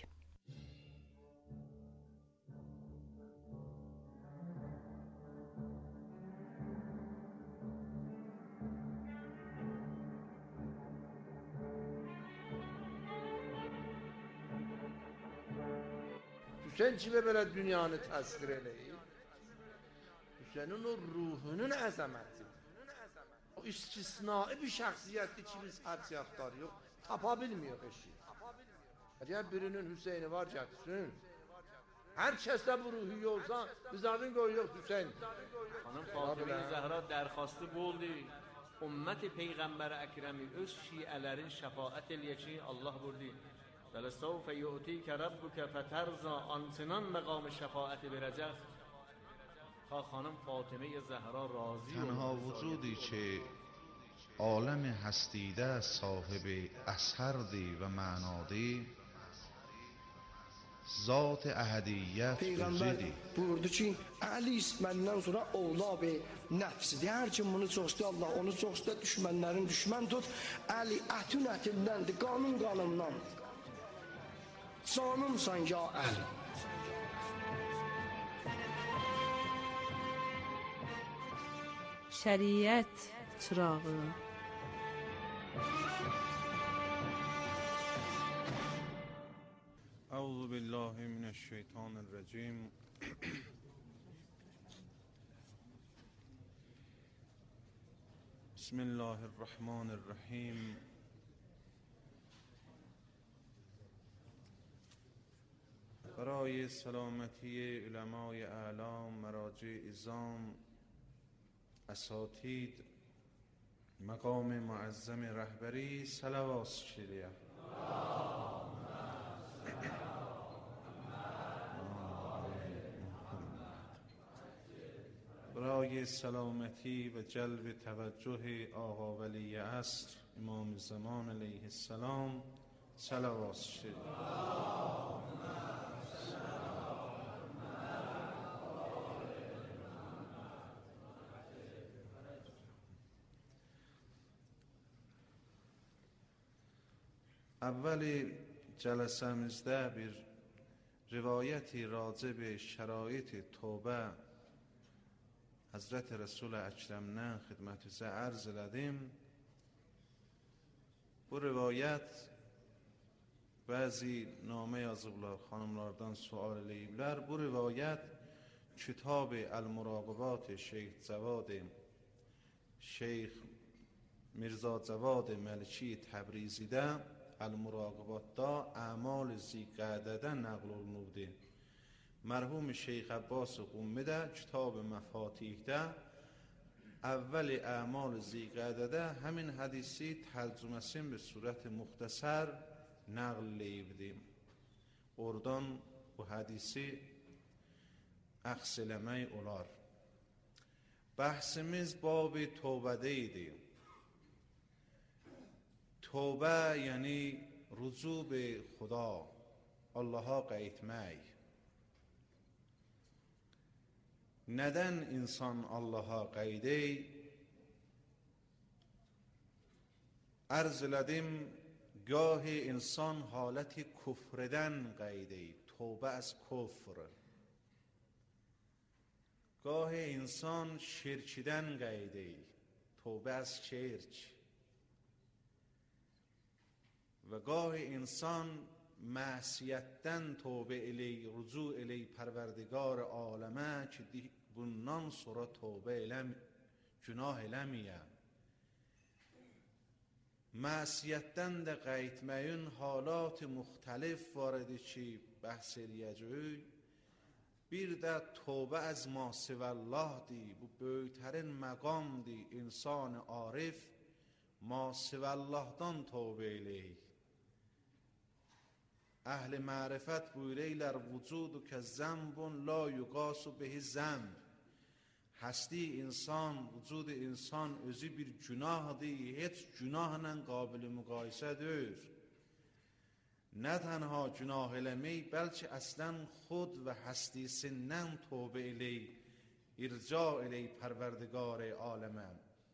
Hüseyin kimi belə dünyanı təsvir eləyir? Hüseynin o ruhunun əzəmətidir. O istisnai bir şəxsiyyətdir ki, biz hərsiyatlar yox, tapa bilmiyor eşi. Əgər birinin Hüseyni var gətirsin, hər kəsdə bu ruhi yolsa, bizlərin qoyu yox Hüseyin. Xanım Fatıma Zəhra dərxastı bu oldu. Ümmət Peyğəmbər Əkrəmi öz şiələrin şəfaət eləyək ki, Allah buyurdu. Vələsəvfə yu'tikə rabbuka fətərza antinan məqam şəfaəti verəcək. تا خانم فاطمه زهرا راضی تنها وجودی که عالم هستیده صاحب اثردی و معنادی zat ahadiyyət Peyğəmbər buyurdu ki, Əli məndən sonra ovlab nəfsidir. Hər kim bunu çox istəyir, Allah onu çox istəyir, düşmənlərin düşmən tut. Əli ətün ətindəndir, qanun qanımdan. Canımsan ya Əli. Şəriət çırağı. اعوذ بالله من الشیطان الرجیم بسم الله الرحمن الرحیم برای سلامتی علمای اعلام، مراجع عظام، اساتید مقام معظم رهبری صلوات شریعه. برای سلامتی و جلب توجه آقا ولی عصر امام زمان علیه السلام صلوات شریعه. اول جلسمizdə bir rivayəti راجع به شرایط توبه حضرت رسول اکرمdən xidmətinizə arz elədim. Bu rivayət bəzi namə yazıblar, xanımlardan sual eləyiblər. Bu rivayət kitab المراقبات şeyx Cavad şeyx میرزا جواد ملکی تبریزیdə المراقباتda اعمال ذی‌قعدədə نقل olunubdur. مرحوم شیخ عباس قمیده کتاب مفاتیحده اول اعمال ذی‌قعدədə همین حدیثی ترجمəsini به صورت مختصر نقل eləyibdir. Oradan bu hadisi əxs eləmək olar. Bəhsimiz bab tövbədə idi. Tövbə yəni rücu به خدا، Allaha qayıtmaq. Nədən insan Allaha qayıdır? Arz elədim, gahi insan haləti küfrdən qayıdır, tövbə az küfr. Gahi insan şirkdən qayıdır, tövbə az şirk. و گاه انسان معصیتden توبه الی رجوع الی پروردگار عالمه که bundan sonra توبه eləm, günah eləməyə. Məsiyətdən də qayıtmağın halat müxtəlif var idi ki, bəhs eləyəcəyik. Bir də توبه از ما سوی Allah'dır. Bu böyüklərin məqamdır. İnsan arif ما سوی Allah'dan توبه eləyik. اهل معرفت buyururlar vücudu که ذنب لا یقاس به ذنب. هستی انسان، vücud insan özü bir günahdır, heç günahla qabil müqayisə deyil. Nə tənha günah eləmək, bəlkə əslən xud və həstisindən tövbə eləyik, irca eləyik پروردگار aləmə.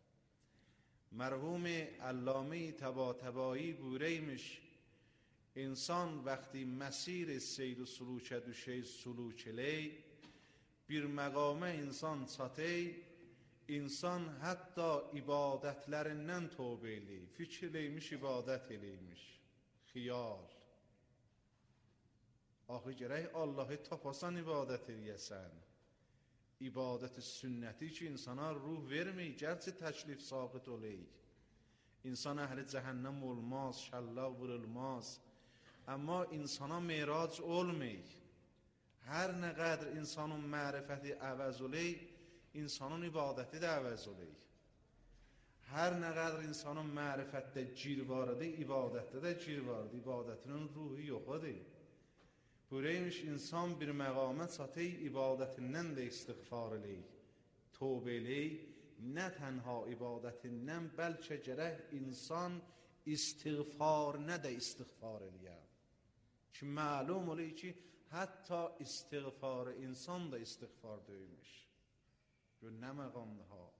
مرحوم علامه طباطبایی buyuraymış انسان وقتی مسیر سیر و سلوک düşey سلوک eley bir məqama insan çatey, insan hətta ibadətlərindən tövbə eləyir, fikirləymiş, ibadət eləymiş, xiyal. Axı gərək Allahı tapasan ibadət eləyəsən. İbadət sünnəti ki, insana ruh vermir, gərçi təklif saqit oleyik. İnsan əhli cəhənnəm olmaz, şəllaq vurulmaz. Amma insana merac olmayır. Hər nə qədər insanın mərifəti əvəz oleyik, insanın ibadəti də əvəz oleyik. Hər nə qədər insanın mərifətdə gir vardı, ibadətdə də gir vardı. İbadətinin ruhu yoxadır. Böyleymiş insan bir məqamə çatıyıq, ibadətindən də istiğfar eləyik. Tövbə eləyik, nə tənha ibadətindən, bəlkə gərək insan istiğfarına da istiğfar eləyər. Ki, məlum olur ki, hətta istiğfarı insan da istiğfar döymüş. Gör, nə məqamdır ha?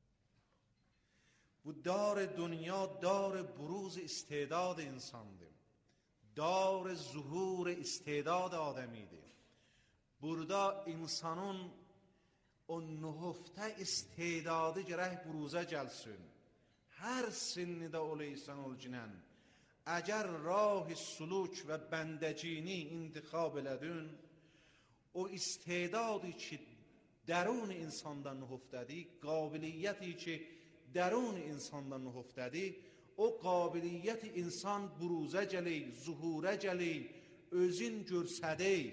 Bu dar dünya, dar buruz istedad insandır. Dar zuhur istedad ademidir. Burada insanın o nühufta istedadı gərək buruza gəlsin. Hər sinnidə oleysən olcinən. Əgər rah-ı suluk və bəndəcini intikhab elədin, o istedadı ki, dərun insanda nühuftədir, qabiliyyəti ki, dərun insanda nühuftədir, o qabiliyyəti insan buruzə gələk, zuhurə gələk, özün görsədək.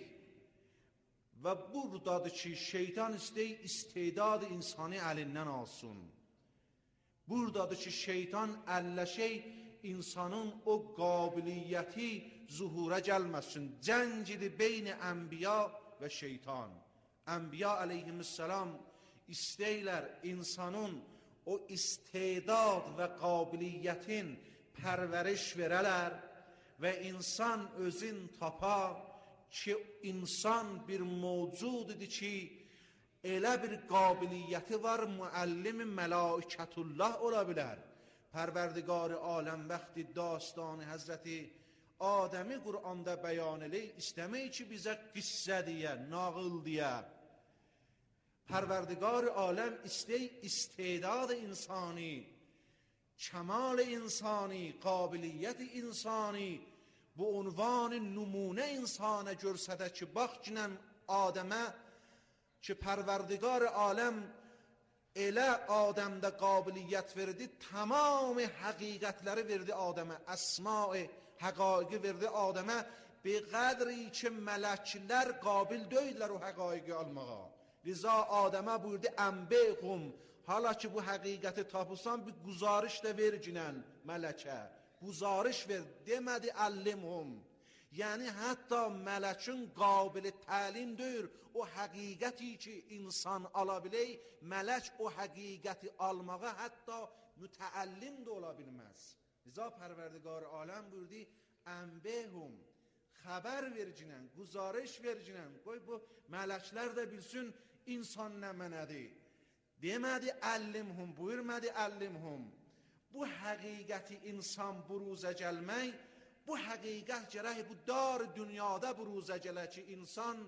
Və buradadır ki, şeytan istəyir istedadı insanı əlindən alsın. Buradadır ki, şeytan əlləşək insanın o qabiliyyəti zuhura gəlməsin. Cəngidi beyni ənbiya və şeytan. Ənbiya əleyhissalam istəyirlər insanın o istedad və qabiliyyətin pərvəriş verələr və insan özün tapar ki, insan bir mövcududur ki, elə bir qabiliyyəti var, müəllim-i mələikətullah ola bilər. Pərverdigar-ı aləm vaxtı dastanı Həzrəti Adəmi Qur'anda bəyan eləyir, istəmək ki, bizə qissə deyə, nağıl deyə. Pərverdigar aləm istedad insani, kemal insani, qabiliyyət insani, bu unvan numune insana görsədə ki, bax kinən Adəmə ki, Pərverdigar aləm elə Adəmdə qabiliyyət verdi, tamam həqiqətləri verdi Adəmə, əsma-i həqaiqi verdi Adəmə, bi qədri ki, mələklər qabil döydülər o həqaiqi almağa. Liza Adəmə buyurdu, ənbeyxum, hala ki bu həqiqəti tapırsan, bir guzarış da ver cinən mələkə. Guzarış ver, demədi əllimhum. Yəni, hətta mələkin qabili təlim deyir, o həqiqəti ki insan ala bilək, mələk o həqiqəti almağa hətta mütəəllim də ola bilməz. Liza Pərverdigar aləm buyurdu, ənbeyxum, xəbər ver cinən, guzarış ver cinən, qoy bu mələklər də bilsin, İnsan nə mənədir? Demədi əllimhum, buyurmədi əllimhum. Bu həqiqəti insan buruzə gəlmək, bu həqiqət gərək bu dar dünyada buruzə gələ ki, insan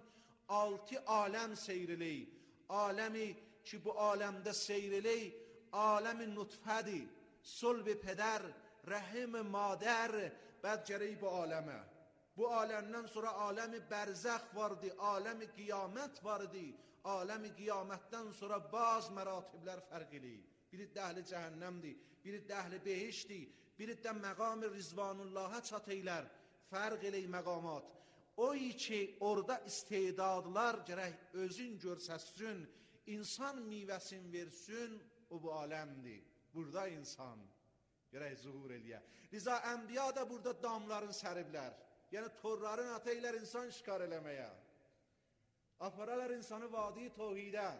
6 aləm seyr eləyir. Aləmi ki, bu aləmdə seyr eləyir, aləmi nutfədir, sulb pədər, rəhim madər, bəd gərək bu aləmə. Bu aləmdən sonra aləmi bərzəx vardı, aləmi qiyamət vardı. Aləmi qiyamətdən sonra baz məratiblər fərq eləyir. Biri dəhli cəhənnəmdir, biri dəhli behişdir, biri də məqam-ı rizvanullahə çatıylar, fərq eləyir məqamat. O ki, orada istedadlar gərək özün görsəsin, insan meyvəsin versin, o bu aləmdir. Burada insan gərək zuhur eləyər. Liza ənbiya da burada damların səriblər. Yəni, torların ataylar insan şikar eləməyə. Aparalar insanı vadi tohidə,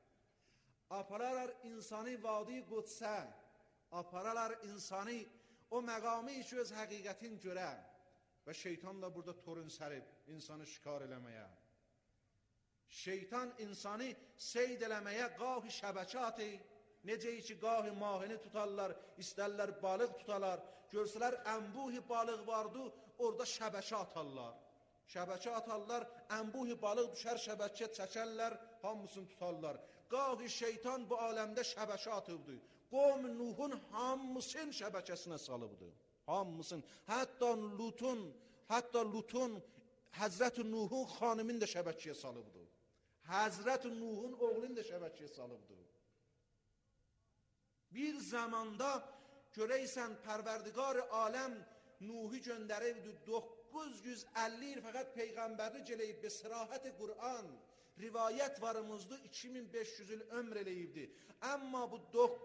aparalar insanı vadi qudsə, aparalar insanı o məqamı ki öz həqiqətin görə və şeytan da burada torun sərib insanı şikar eləməyə. Şeytan insanı seyd eləməyə qahi şəbəkatı, necə ki qahi mahini tutarlar, istərlər balıq tutarlar, görsələr ənbuhi balıq vardı, orada şəbəkə atarlar. Şəbəkə atarlar, ənbuhi balıq düşər, şəbəkə çəkərlər, hamısını tutarlar. Qahi şeytan bu aləmdə şəbəkə atıbdı. Qovm Nuhun hamısın şəbəkəsinə salıbdı. Hamısın. Hətta Lutun Həzrət Nuhun xanımın da şəbəkəyə salıbdı. Həzrət Nuhun oğlunu da şəbəkəyə salıbdı. Bir zamanda görəysən Pərverdigar aləm Nuhi göndəribdi 950 il fəqət Peyğəmbərlik eləyib be sirahət Qur'an. Rivayət varımızda 2500 il ömr eləyibdi. Amma bu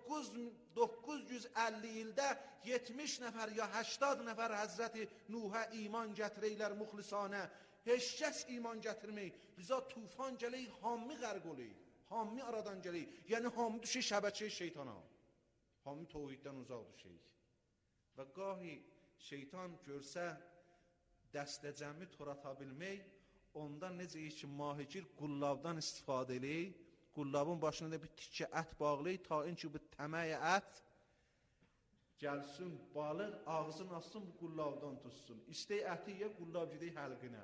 950 ildə 70 nəfər ya 80 nəfər Həzrəti Nuhə iman gətirəylər muxlisanə. Heç kəs iman gətirmək. Liza tufan gələk, hammi qərq oləyik. Hammi aradan gələk. Yəni hammi düşək şəbəkəyə şeytana. Hammi tohiddən uzaq düşək. Və qahi şeytan görsə dəstəcəmi torata bilmək, ondan necə ki mahigir qullabdan istifadə eləyik, qullabın başına da bir tikə ət bağlayıq, ta ki bu təməyə ət gəlsin, balıq ağzını açsın, bu qullabdan tutsun. İstək əti yə, qullab gedək həlqinə.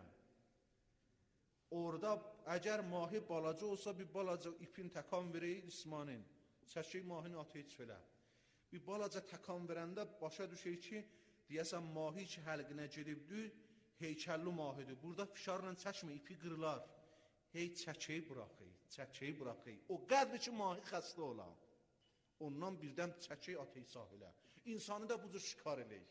Orada əgər mahi balaca olsa, bir balaca ipin təkan verəyik İsmanin, çəkək mahini atıyı çölə. Bir balaca təkan verəndə başa düşək ki, deyəsən mahi ki həlqinə gedibdir, heykəlli mahidir. Burada fişarla çəkmə, ipi qırılar. Hey çəkəyi buraxıyıq. O qədr ki mahi xəstə olan. Ondan birdən çəkəyi atıyı sahilə. İnsanı da bu cür şikar eləyik.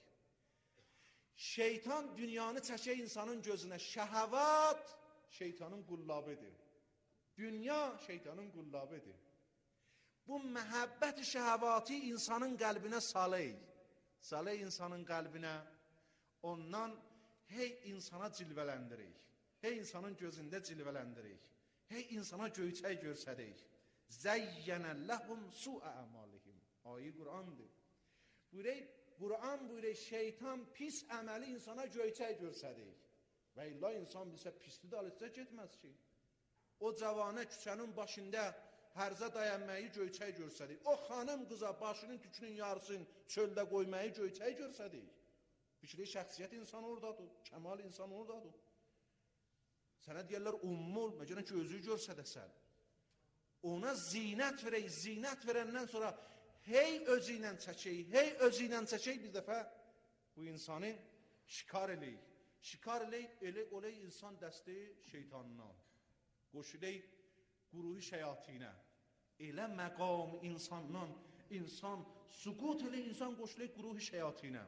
Şeytan dünyanı çəkək insanın gözünə. Şəhəvat şeytanın qullabıdır. Dünya şeytanın qullabıdır. Bu məhəbbət-i şəhəvati insanın qəlbinə salıyıq. Salıyıq insanın qəlbinə. Ondan hey insana cilvələndirik. Hey insanın gözündə cilvələndirik. Hey insana göyçək görsədik. Zəyyənə ləhum su'a əmalihim. Ayi Qur'andır. Qur'an buyuruyor, şeytan pis əməli insana göyçək görsədik. Və illa insan bilsə pisli də alırsa getməz ki. O cavanə küçənin başında hərzə dayanmayı göyçək görsədik. O xanım qıza başının tükünün yarısını çöldə qoymayı göyçək görsədik. Fikri şəxsiyyət insan oradadır, kəmal insan oradadır. Sənə deyərlər ummul, məcələn ki özü görsədəsən. Ona zinət verək, zinət verəndən sonra hey özü ilə çəkək, bir dəfə bu insanı şikar eləyik. Şikar eləyib, olay insan dəsti şeytanına. Qoşuləyib quruhi şəyatinə. Elə məqam insandan, insan suqut eləyib, insan qoşuləyib quruhi şəyatinə.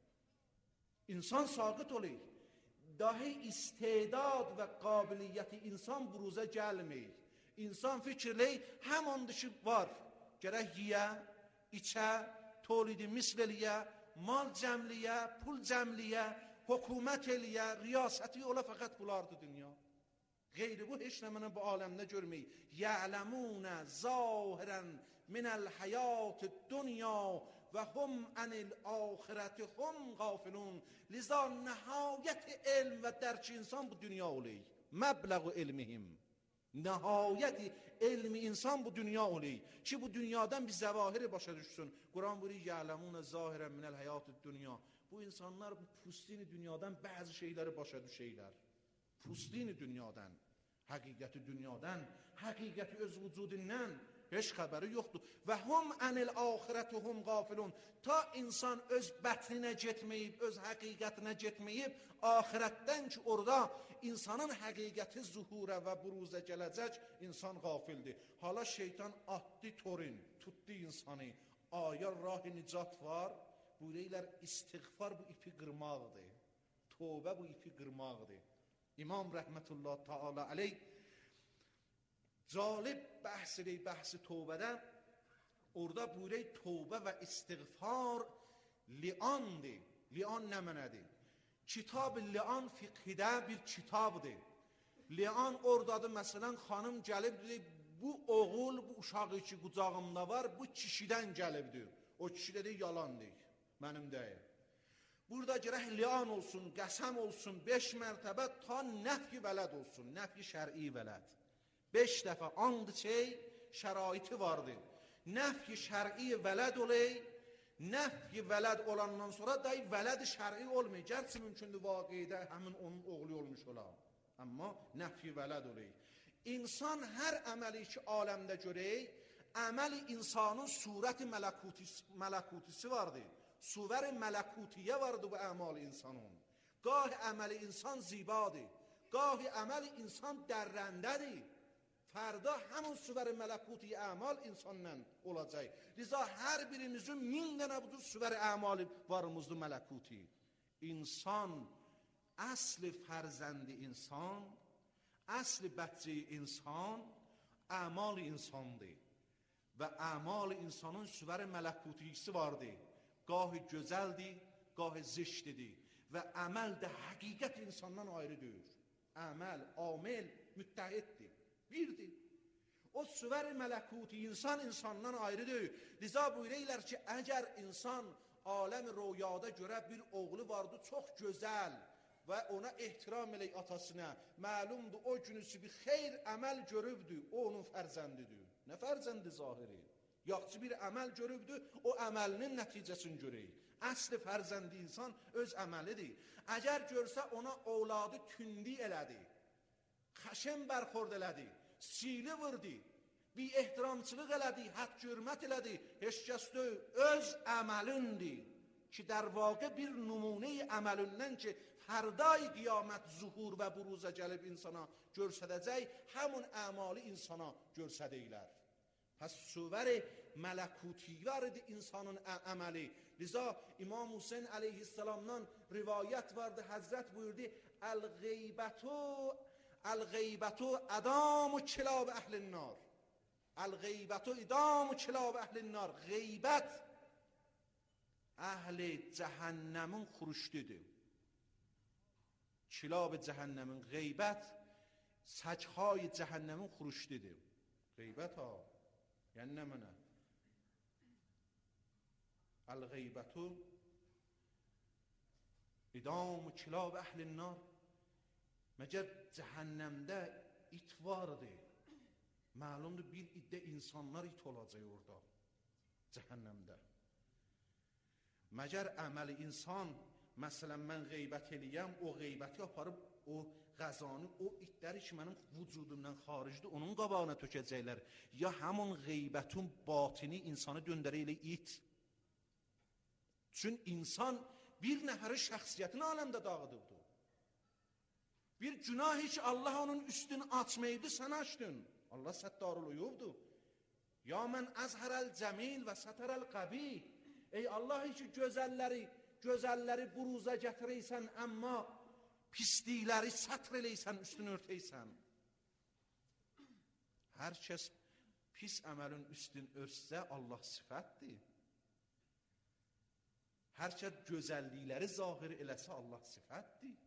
İnsan saqit olayıq. Dahi istedad və qabiliyyəti insan buruza gəlməyik. İnsan fikirləyik, həman dışı var. Gərək yiyə, içə, tolidi misl eləyə, mal cəmliyə, pul cəmliyə, hökumət eləyə, riyasəti ola fəqət bulardı dünya. Qeyri bu heç nə mənə bu aləmdə görməyik. Ya'ləmunə zahirən minəl həyat-ı dünya və hum anil axirəti hum qafilun. Liza nəhayət elm və dərk insan bu dünya olayıq. Məbləğu elmihim. Nəhayət elmi insan bu dünya olayıq. Ki bu dünyadan bir zəvahiri başa düşsün. Quran buyuruyor, ya'ləmunə zahirən minəl həyat-ı dünya. Bu insanlar bu pustini dünyadan bəzi şeyləri başa düşəylər. Pustini dünyadan, həqiqəti dünyadan, həqiqəti öz vücudindən heç xəbəri yoxdur. Və hum anil axirəti hum qafilun. Ta insan öz bətninə getməyib, öz həqiqətinə getməyib, axirətdən ki orada insanın həqiqəti zuhurə və buruzə gələcək, insan qafildir. Hala şeytan atdı torin, tutdu insanı. Aya rah-ı nicat var. Buyururlar istiğfar bu ipi qırmaqdır. Tövbə bu ipi qırmaqdır. İmam rəhmətullah taala aleyh Calib bəhsi tövbədə orada buyuruyor tövbə və istiğfar li'andır. Li'an nə mənədir? Kitab-ı li'an fiqhidə bir kitabdır. Li'an oradadır, məsələn xanım gəlibdir, bu oğul, bu uşağı ki qucağımda var, bu kişidən gəlibdir. O kişi dedi yalandır, mənim deyil. Burada gərək li'an olsun, qəsəm olsun, 5 mərtəbə ta nəfi vələd olsun, nəfi şər'i vələd. 5 dəfə and çey, şəraiti vardır. Nəfi şər'i vələd olay, nəfi vələd olandan sonra da vələd şər'i olmay. Gərçi mümkündür vaqidə həmin onun oğlu olmuş ola. Amma nəfi vələd olay. İnsan hər əməli ki aləmdə görək, əməli insanın surəti mələkutisi vardır. Suvər-i mələkutiyə vardır bu əmal insanın. Gah əməli insan zibadır, گاهی عمل insan dərrəndədir. Fərda həmin süvər-i mələkuti əmal insanla olacaq. Liza hər birimizin 1000 dənə budur süvər-i əmali varımızdır mələkuti. İnsan, əsli fərzəndi insan, əsli bətci insan, əmal insandır. Və əmal insanın süvər-i mələkutisi vardır. Gahi gözəldir, gahi ziştidir. Və əməl də həqiqət insandan ayrıdır. Əməl, amel müttəhiddir. Birdir. O süvər-i mələkuti insan insandan ayrıdır. Liza buyururlar ki, əgər insan aləm-i rüyada görə bir oğlu vardı, çox gözəl və ona ehtiram elək atasına, məlumdur o günüsü bir xeyr əməl görübdür, o onun fərzəndidir. Nə fərzəndi zahiri? Yaxşı bir əməl görübdür, o əməlinin nəticəsini görək. Əsli fərzəndi insan öz əməlidir. Əgər görsə ona ovladı tündi elədi, xəşəm bərxord elədi, sili vurdu, bir ehtiramçılıq elədi, hədd hürmət elədi, heç kəs deyil, öz əməlindir ki, در واقع bir nümunə əməlindən ki, fərdai qiyamət zuhur və buruza gəlib insana görsədəcək, həmin əmalı insana görsədəklər. Pəs süvər-i mələkuti vardı insanın əməli. Liza İmam Hüseyin əleyhissalamdan rivayət vardı, Həzrət buyurdu, Əl-qeybətu ədam-ı kilab əhlin nar. Əl-qeybətu idam-ı kilab əhlin nar. Qeybət əhl-i cəhənnəmin xuruşdudur. Kilab-ı cəhənnəmin qeybət səchay cəhənnəmin xuruşdudur. Qeybət ha. Yəni nə mənə? Əl-qeybətu idam-ı kilab əhlin nar. Məgər cəhənnəmdə it vardır. Məlumdur bir iddə insanlar it olacaq orada. Cəhənnəmdə. Məgər əməli insan, məsələn mən qeybət eləyəm, o qeybəti aparıb, o qəzanı, o itləri ki mənim vücudumdan xaricdir, onun qabağına tökəcəklər. Ya həmin qeybətin batini insanı döndərə elə it. Çün insan bir nəfəri şəxsiyyətini aləmdə dağıdıbdır. Bir günah hiç Allah onun üstünü açmayıbdı, sen açtın. Allah səttarul uyubdur. Ya mən əzhərəl cəmil və sətərəl qəbi. Ey Allah ki gözəlləri buruza gətirəysən, amma pislikləri sətr eləysən, üstünü örtəysən. Hər kəs pis əməlin üstün örtsə, Allah sifətdir. Hər kəs gözəllikləri zahir eləsə, Allah sifətdir.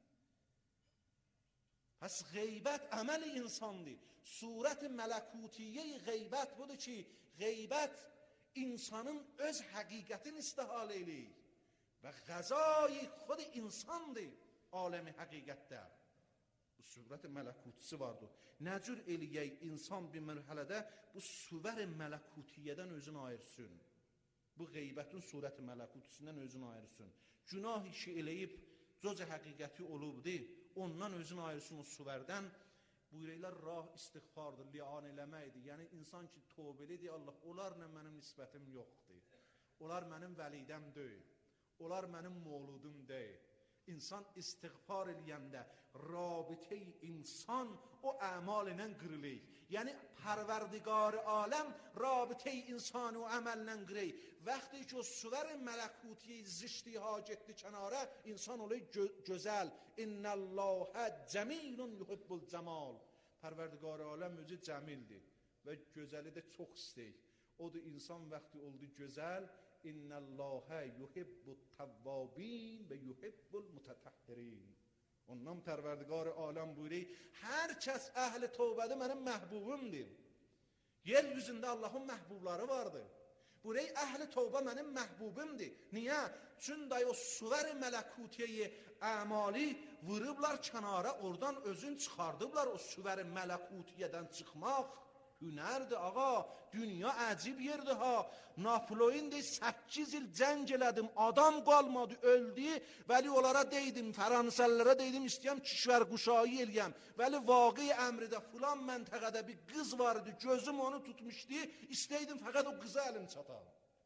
Pəs qeybət əməli insandır. Surət-i mələkutiyyə qeybət budur ki, qeybət insanın öz həqiqətini istihal eləyir. Və qəzayı xud insandır aləmi həqiqətdə. Bu surət-i mələkutisi vardır. Nəcür eləyək insan bir mərhələdə bu surət-i mələkutiyyədən özünü ayırsın. Bu qeybətin surət-i mələkutisindən özünü ayırsın. Günah işi eləyib, cöz həqiqəti olubdur. Ondan özünü ayırsın o suvərdən. Buyuraylar rah istiğfardır, lian eləməkdir. Yəni insan ki tövbəlidir, Allah onlarla mənim nisbətim yoxdur. Onlar mənim vəlidəm deyil. Onlar mənim moğludum deyil. İnsan istiğfar eləyəndə rabitəyi insan o əmal ilə qırılır. Yəni pərverdigar-ı aləm rabitəyi insanı o əməllə qırılır. Vaxtı ki o suvər-i mələkutiyi ziştiha getdi kənara, insan olur gözəl. İnnəllahə cəmilun yuhibbul cəmal. Pərverdigar-ı aləm özü cəmildir və gözəli də çox istəyir. Odur insan vaxtı oldu gözəl. İnnəllahə yuhibbut təvvabin və yuhibbul mutatahhirin. Ondan pərverdigar-ı aləm buyuruyor, hər kəs əhl-i tövbədə mənim məhbubumdur. Yeryüzündə Allahın məhbubları vardır. Buyuruyor, əhl-i tövbə mənim məhbubumdur. Niyə? Çünki o suvər-i mələkutiyyə əmali vurublar kənara, oradan özün çıxardıblar o suvər-i mələkutiyyədən çıxmaq. Hünərdir ağa, dünya əcib yerdir ha. Napoleon deyir, 8 il cəng elədim, adam qalmadı, öldü. Vəli onlara deydim, Fransızlara deydim, istəyəm kişvər quşayı eləyəm. Vəli vaqi əmridə filan məntəqədə bir qız vardı, gözüm onu tutmuşdu, istəydim fəqət o qıza əlim çatam.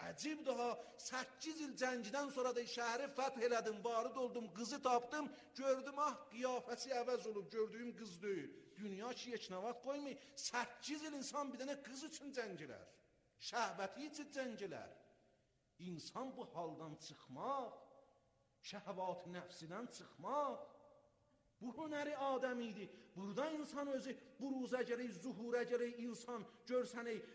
Əcib daha 8 il cəngdən sonra da şəhəri fəth elədim, varid oldum, qızı tapdım, gördüm qiyafəsi əvəz olub, gördüyüm qız deyil. Dünya ki, heç nə vaxt qoymayın, 8 il insan bir dənə qız üçün cəngilər, şəhbəti üçün cəngilər. İnsan bu haldan çıxmaq, şəhvat nəfsidən çıxmaq, bu hünəri Adəm idi. Burada insan özü buruzə gərək, zuhurə gərək insan görsən,